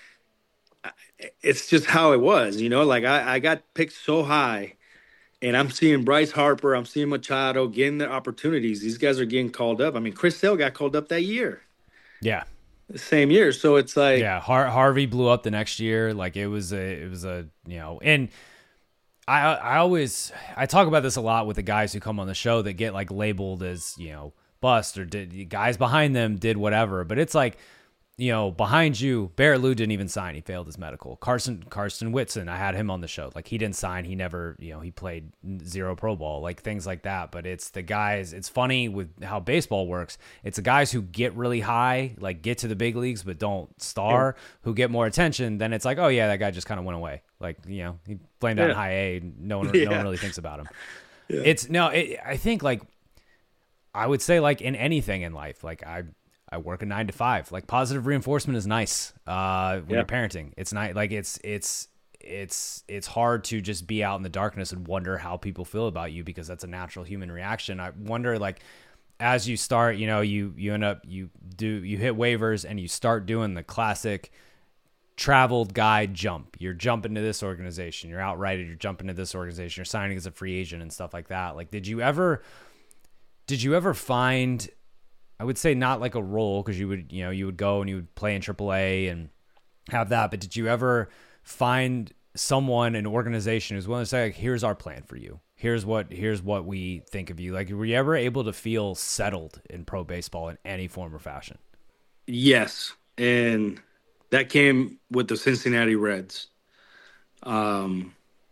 it's just how it was, you know. Like, I, I got picked so high. And I'm seeing Bryce Harper, I'm seeing Machado getting the opportunities. These guys are getting called up. I mean, Chris Sale got called up that year. Yeah. the same year. So it's like, yeah, Har- Harvey blew up the next year. Like it was a, it was a, you know, and I, I always, I talk about this a lot with the guys who come on the show that get like labeled as, you know, bust or did guys behind them did whatever. But it's like, you know, behind you, Barrett Lou didn't even sign. He failed his medical. Carson Carson Whitson, I had him on the show. Like he didn't sign. He never, you know, he played zero pro ball, like things like that. But it's the guys, it's funny with how baseball works. It's the guys who get really high, like get to the big leagues, but don't star, yeah. who get more attention. Then it's like, oh yeah, that guy just kind of went away. Like, you know, he flamed out yeah. in high A. No one, yeah. no one really thinks about him. Yeah. It's no, it, I think like, I would say like in anything in life, like I, I work a nine to five. Like positive reinforcement is nice uh, when yeah. you're parenting. It's not like it's it's it's it's hard to just be out in the darkness and wonder how people feel about you because that's a natural human reaction. I wonder like as you start, you know, you you end up you do you hit waivers and you start doing the classic traveled guy jump. You're jumping to this organization. You're outrighted. You're jumping to this organization. You're signing as a free agent and stuff like that. Like, did you ever did you ever find? I would say not like a role because you would, you know, you would go and you would play in triple A and have that. But did you ever find someone, an organization who's willing to say, like, here's our plan for you. Here's what, here's what we think of you. Like, were you ever able to feel settled in pro baseball in any form or fashion? Yes. And that came with the Cincinnati Reds. Um,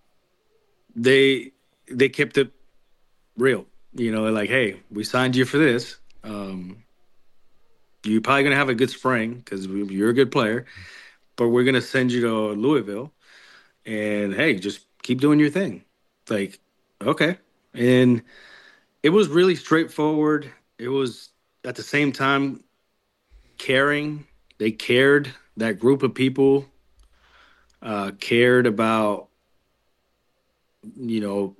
they, they kept it real, you know, like, hey, we signed you for this. Um, you're probably going to have a good spring because you're a good player, but we're going to send you to Louisville and hey, just keep doing your thing. It's like, okay. And it was really straightforward. It was at the same time caring. They cared. That group of people uh, cared about, you know,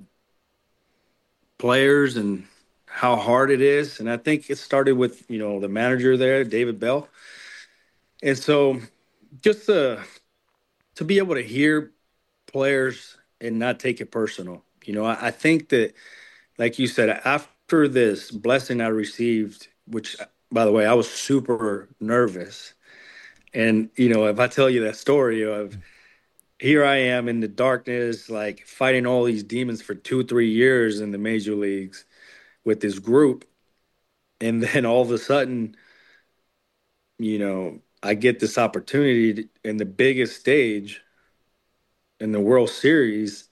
players and how hard it is. And I think it started with, you know, the manager there, David Bell. And so just to, to be able to hear players and not take it personal, you know, I, I think that, like you said, after this blessing I received, which, by the way, I was super nervous. And, you know, if I tell you that story of here I am in the darkness, like fighting all these demons for two, three years in the major leagues, with this group, and then all of a sudden, you know, I get this opportunity in the biggest stage in the World Series,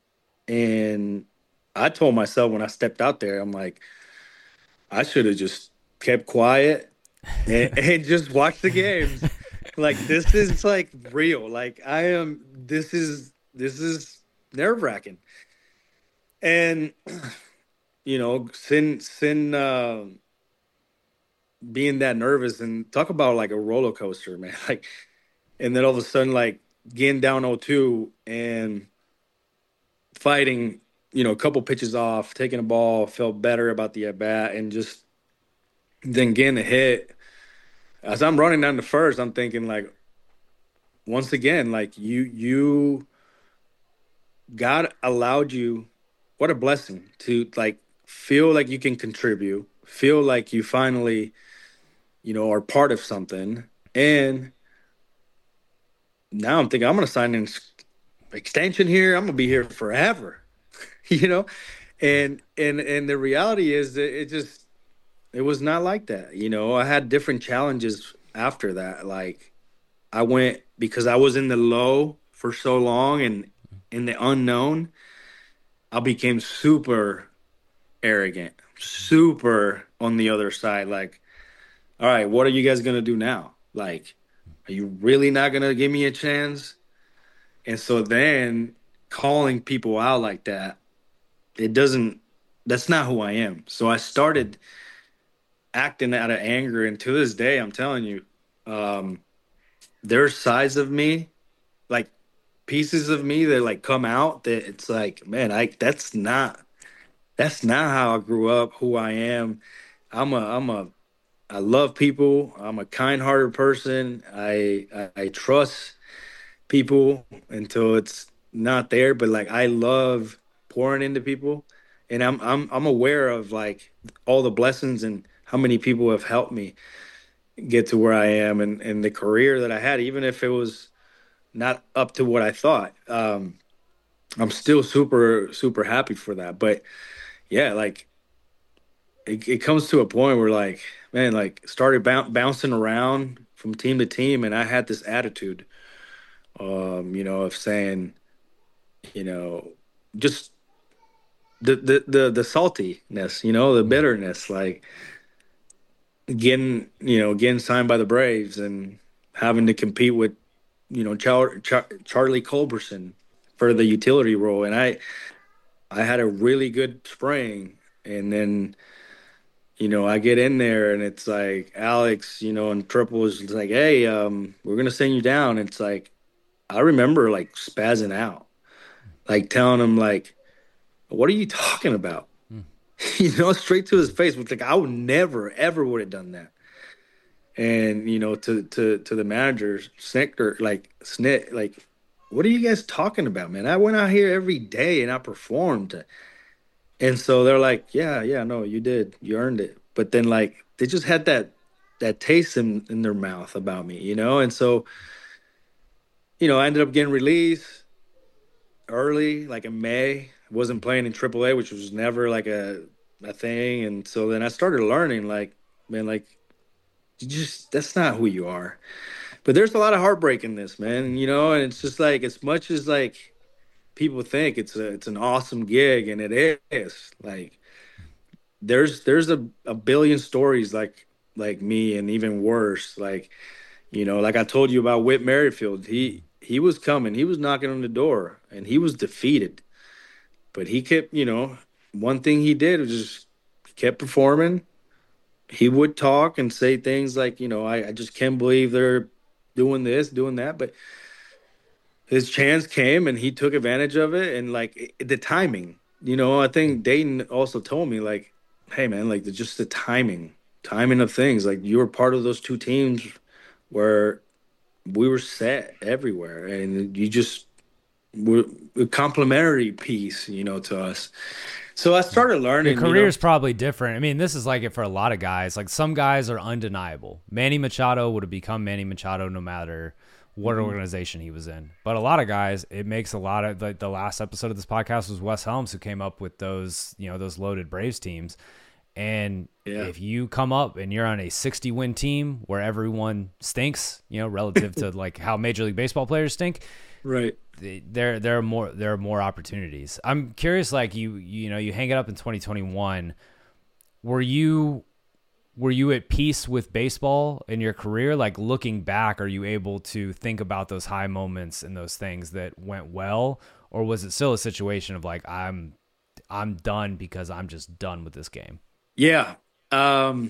and I told myself when I stepped out there, I'm like, I should have just kept quiet and, and just watched the games. Like, this is like real. Like, I am. This is this is nerve-wracking, and. You know, sin, sin, uh, being that nervous and talk about like a roller coaster, man. Like, and then all of a sudden, like getting down oh two and fighting, you know, a couple pitches off, taking a ball, felt better about the at bat, and just then getting the hit. As I'm running down the first, I'm thinking like, once again, like you, you, God allowed you. What a blessing to like. Feel like you can contribute, feel like you finally, you know, are part of something. And now I'm thinking I'm going to sign an extension here. I'm going to be here forever, you know? And, and, and the reality is that it just, it was not like that. You know, I had different challenges after that. Like I went, because I was in the low for so long and in the unknown, I became super arrogant, super on the other side. Like, all right, what are you guys going to do now? Like, are you really not going to give me a chance? And so then calling people out like that, it doesn't, that's not who I am. So I started acting out of anger. And to this day, I'm telling you, um, there's sides of me, like pieces of me that like come out that it's like, man, I, that's not, That's not how I grew up, who I am. I'm a, I'm a, I love people. I'm a kind-hearted person. I, I, I trust people until it's not there. But like, I love pouring into people, and I'm, I'm, I'm aware of like all the blessings and how many people have helped me. get to where I am and, and the career that I had, even if it was not up to what I thought. Um, I'm still super, super happy for that. But yeah, like it, it comes to a point where like, man, like started bou- bouncing around from team to team. And I had this attitude, um, you know, of saying, you know, just the, the, the, the saltiness, you know, the bitterness, like getting, you know, getting signed by the Braves and having to compete with, you know, Char- Char- Charlie Culberson for the utility role. And I, I had a really good spring. And then, you know, I get in there and it's like Alex, you know, and Triple is like, hey, um, we're gonna send you down. It's like I remember like spazzing out, like telling him like, what are you talking about? You know, straight to his face. Which like I would never, ever would have done that. And, you know, to to to the manager, Snicker, like Snit, like, what are you guys talking about, man? I went out here every day and I performed. And so they're like, yeah, yeah, no, you did. You earned it. But then like they just had that that taste in, in their mouth about me, you know? And so, you know, I ended up getting released early, like in May. I wasn't playing in triple A, which was never like a a thing. And so then I started learning, like, man, like you just that's not who you are. But there's a lot of heartbreak in this, man, you know, and it's just like as much as like people think it's a it's an awesome gig and it is, like there's there's a, a billion stories like like me and even worse, like you know like I told you about Whit Merrifield. He he was coming, he was knocking on the door and he was defeated, but he kept, you know one thing he did was just kept performing. He would talk and say things like, you know I, I just can't believe they're doing this, doing that, but his chance came and he took advantage of it. And like it, the timing, you know I think Dayton also told me like, hey man, like the, just the timing timing of things, like you were part of those two teams where we were set everywhere and you just were a complimentary piece, you know to us. So I started Your learning, you career know is probably different. I mean, this is like it for a lot of guys. Like some guys are undeniable. Manny Machado would have become Manny Machado no matter what Mhm. organization he was in. But a lot of guys, it makes a lot of like the last episode of this podcast was Wes Helms who came up with those, you know, those loaded Braves teams. And Yeah. if you come up and you're on a sixty win team where everyone stinks, you know, relative to like how Major League Baseball players stink, Right. there there are more there are more opportunities. I'm curious, like you you know you hang it up in twenty twenty-one. Were you were you at peace with baseball in your career? Like looking back, are you able to think about those high moments and those things that went well, or was it still a situation of like I'm I'm done because I'm just done with this game? Yeah. um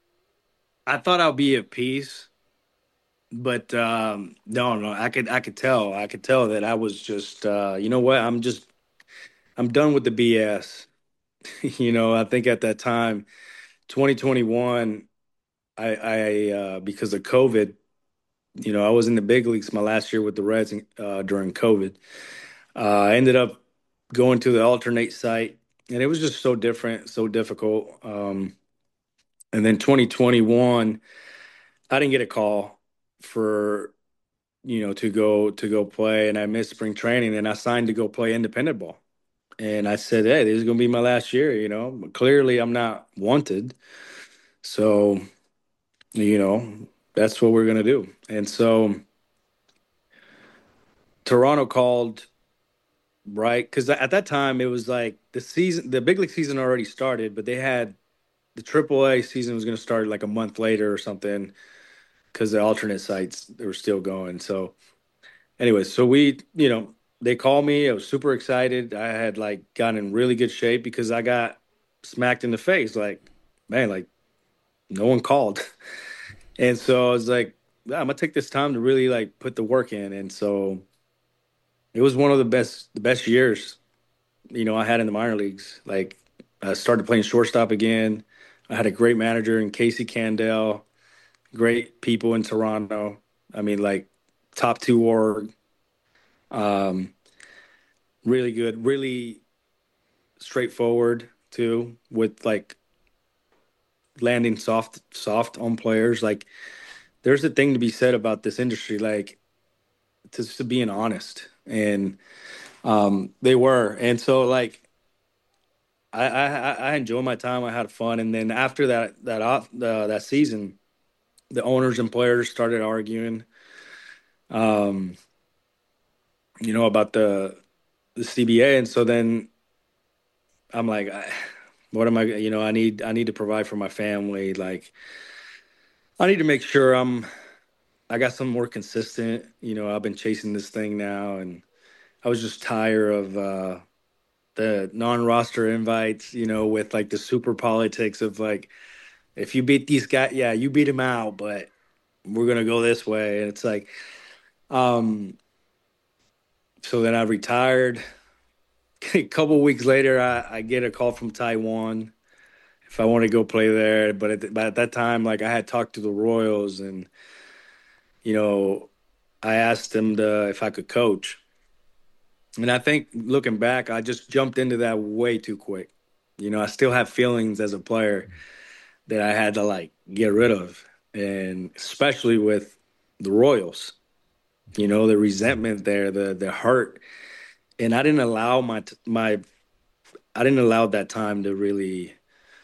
I thought I'll be at peace, but um no, no, i could i could tell i could tell that I was just, uh you know what, i'm just I'm done with the B S. You know, I think at that time, twenty twenty-one, I, I uh, because of COVID, you know, I was in the big leagues my last year with the Reds uh, during COVID. Uh, I ended up going to the alternate site, and it was just so different, so difficult. Um, and then twenty twenty-one, I didn't get a call for, you know, to go to go play, and I missed spring training, and I signed to go play independent ball. And I said, hey, this is going to be my last year, you know. But clearly, I'm not wanted. So, you know, that's what we're going to do. And so Toronto called, right? Because at that time, it was like the season, the big league season already started, but they had the triple A season was going to start like a month later or something because the alternate sites, they were still going. So, anyways, so we, you know, they called me. I was super excited. I had like gotten in really good shape because I got smacked in the face. Like, man, like no one called. And so I was like, "Yeah, I'm gonna take this time to really like put the work in." And so it was one of the best the best years, you know, I had in the minor leagues. Like I started playing shortstop again. I had a great manager in Casey Candell, great people in Toronto. I mean, like top two org, um, really good, really straightforward too, with like landing soft, soft on players. Like, there's a thing to be said about this industry, like, just to being honest. And um, they were. And so, like, I, I I enjoyed my time. I had fun. And then after that that off the, that season, the owners and players started arguing, um, you know, about the the C B A. And so then I'm like, I, what am I? You know, I need I need to provide for my family. Like, I need to make sure I'm I got some more consistent. You know, I've been chasing this thing now, and I was just tired of uh, the non-roster invites. You know, with like the super politics of like, if you beat these guys, yeah, you beat them out, but we're gonna go this way, and it's like, um. So then I retired. A couple weeks later, I, I get a call from Taiwan if I want to go play there. But at, the, but at that time, like I had talked to the Royals, and you know, I asked them to, if I could coach. And I think looking back, I just jumped into that way too quick. You know, I still have feelings as a player that I had to like get rid of, and especially with the Royals. You know, the resentment there, the the hurt, and I didn't allow my my, I didn't allow that time to really,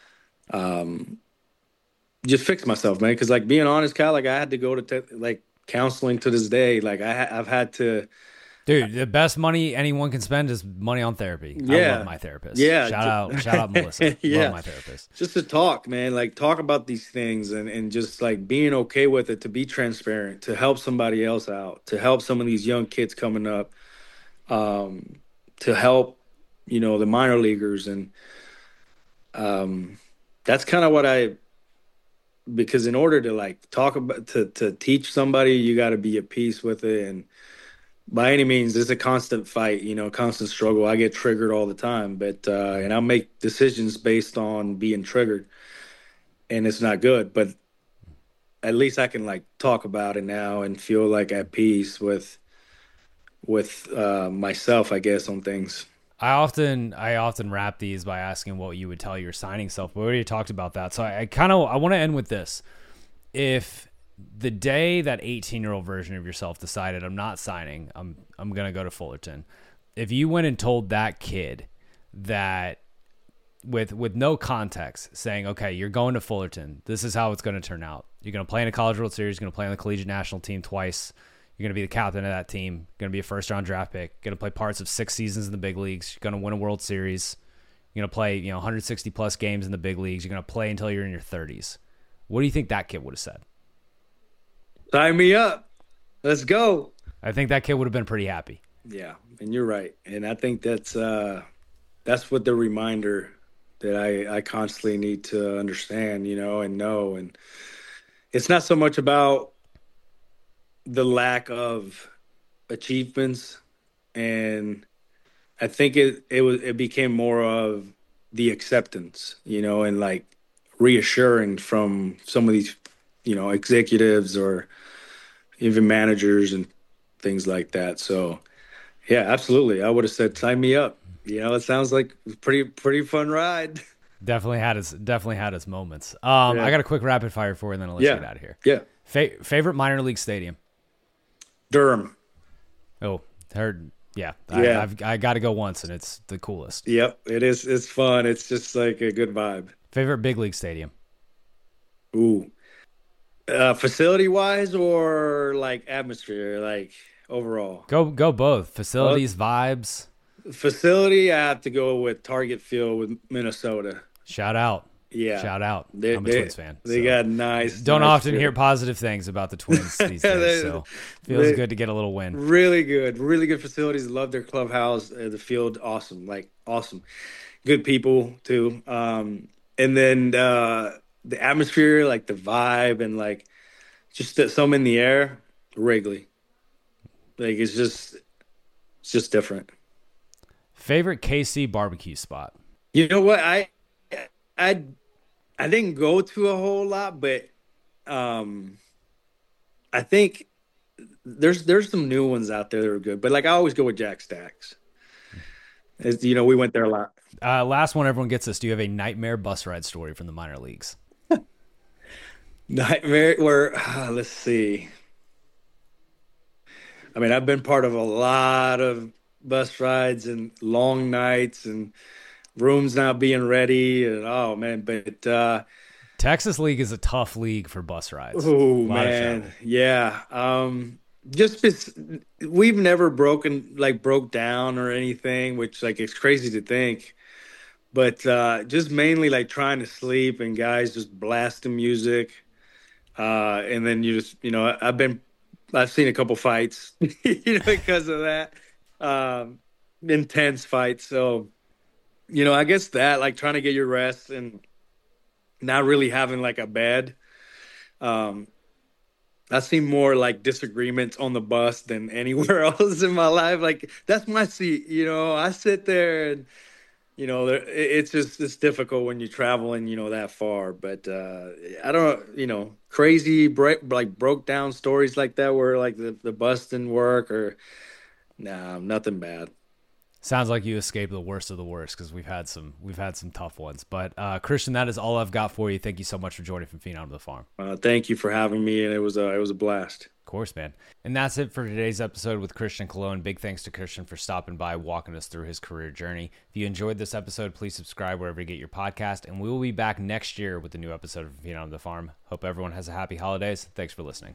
um, just fix myself, man. Because like being honest, Kyle, like I had to go to te- like counseling to this day. Like I ha- I've had to. Dude, the best money anyone can spend is money on therapy. Yeah. I love my therapist. Yeah. Shout out, shout out Melissa. Yeah. Love my therapist. Just to talk, man, like talk about these things and, and just like being okay with it, to be transparent, to help somebody else out, to help some of these young kids coming up, um, to help, you know, the minor leaguers. And um, that's kind of what I, because in order to like talk about, to, to teach somebody, you got to be at peace with it. And by any means, it's a constant fight, you know, constant struggle. I get triggered all the time, but uh, and I make decisions based on being triggered, and it's not good. But at least I can like talk about it now and feel like at peace with with uh, myself, I guess, on things. I often I often wrap these by asking what you would tell your signing self. But we already talked about that, so I, I kind of I want to end with this. If the day that eighteen-year-old version of yourself decided, I'm not signing, I'm I'm going to go to Fullerton, if you went and told that kid that with with no context, saying, okay, you're going to Fullerton, this is how it's going to turn out. You're going to play in a College World Series, you're going to play on the collegiate national team twice, you're going to be the captain of that team, you're going to be a first-round draft pick, going to play parts of six seasons in the big leagues, you're going to win a World Series, you're going to play, you know, one hundred sixty-plus games in the big leagues, you're going to play until you're in your thirties. What do you think that kid would have said? Sign me up. Let's go. I think that kid would have been pretty happy. Yeah, and you're right. And I think that's uh, that's what the reminder that I, I constantly need to understand, you know, and know. And it's not so much about the lack of achievements, and I think it it was it became more of the acceptance, you know, and like reassuring from some of these, you know, executives or even managers and things like that. So, yeah, absolutely. I would have said, sign me up. You know, it sounds like a pretty, pretty fun ride. Definitely had its, definitely had its moments. Um, Yeah. I got a quick rapid fire for you, and then I'll let Yeah. you get out of here. Yeah. Fa- favorite minor league stadium? Durham. Oh, heard. Yeah. I, Yeah. I've, I got to go once, and it's the coolest. Yep. It is. It's fun. It's just like a good vibe. Favorite big league stadium? Ooh. Uh, facility wise or like atmosphere, like overall? Go go both. Facilities, vibes. Facility, I have to go with Target Field with Minnesota. Shout out. Yeah. Shout out. They, I'm a they, Twins fan. They so. got nice. Don't nice often field. hear positive things about the Twins these days, They- so feels they- good to get a little win. Really good, really good facilities. Love their clubhouse, uh, the field, awesome, like awesome. Good people too. Um, and then uh, the atmosphere, like the vibe, and like just that some in the air. Wrigley, like it's just, it's just different. Favorite K C barbecue spot? You know what? I, I, I didn't go to a whole lot, but um, I think there's there's some new ones out there that are good. But like I always go with Jack Stacks. It's, you know, we went there a lot. Uh, last one, everyone gets this. Do you have a nightmare bus ride story from the minor leagues? Nightmare where, uh, let's see. I mean, I've been part of a lot of bus rides and long nights and rooms not being ready. And oh, man, but uh, Texas League is a tough league for bus rides. Oh, man. Yeah. Um, just because we've never broken, like, broke down or anything, which, like, it's crazy to think. But uh, just mainly, like, trying to sleep and guys just blasting music. Uh, and then you just, you know, I've been, I've seen a couple fights, you know, because of that, um, intense fights. So, you know, I guess that, like, trying to get your rest and not really having, like, a bed. Um, I've seen more, like, disagreements on the bus than anywhere else in my life. Like, that's my seat, you know. I sit there and, you know, it's just it's difficult when you're traveling, you know, that far. But uh, I don't, you know, crazy break, like broke down stories like that where like the, the bus didn't work or nah, nothing bad. Sounds like you escaped the worst of the worst because we've had some we've had some tough ones. But uh, Christian, that is all I've got for you. Thank you so much for joining from Phenom to the Farm. Uh, thank you for having me, and it was a it was a blast. Of course, man. And that's it for today's episode with Christian Colon. Big thanks to Christian for stopping by, walking us through his career journey. If you enjoyed this episode, please subscribe wherever you get your podcast, and we will be back next year with a new episode of Phenom to the Farm. Hope everyone has a happy holidays. Thanks for listening.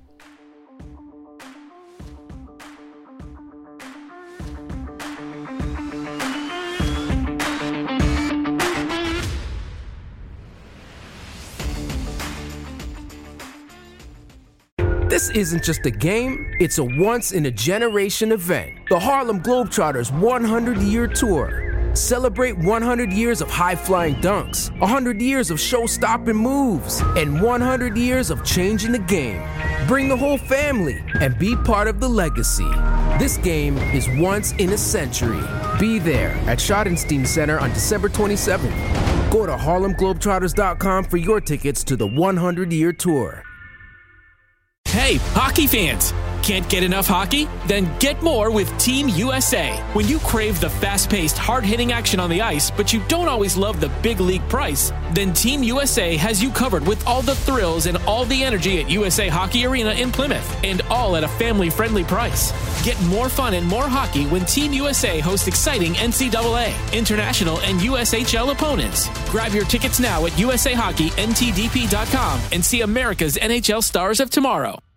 This isn't just a game, it's a once-in-a-generation event. The Harlem Globetrotters one hundred year Tour. Celebrate one hundred years of high-flying dunks, one hundred years of show-stopping moves, and one hundred years of changing the game. Bring the whole family and be part of the legacy. This game is once in a century. Be there at Schottenstein Center on December twenty-seventh. Go to Harlem Globetrotters dot com for your tickets to the one hundred year Tour. Hey, hockey fans! Can't get enough hockey? Then get more with Team U S A. When you crave the fast-paced, hard-hitting action on the ice, but you don't always love the big league price, then Team U S A has you covered with all the thrills and all the energy at U S A Hockey Arena in Plymouth, and all at a family-friendly price. Get more fun and more hockey when Team U S A hosts exciting N C double A, international, and U S H L opponents. Grab your tickets now at U S A Hockey N T D P dot com and see America's N H L stars of tomorrow.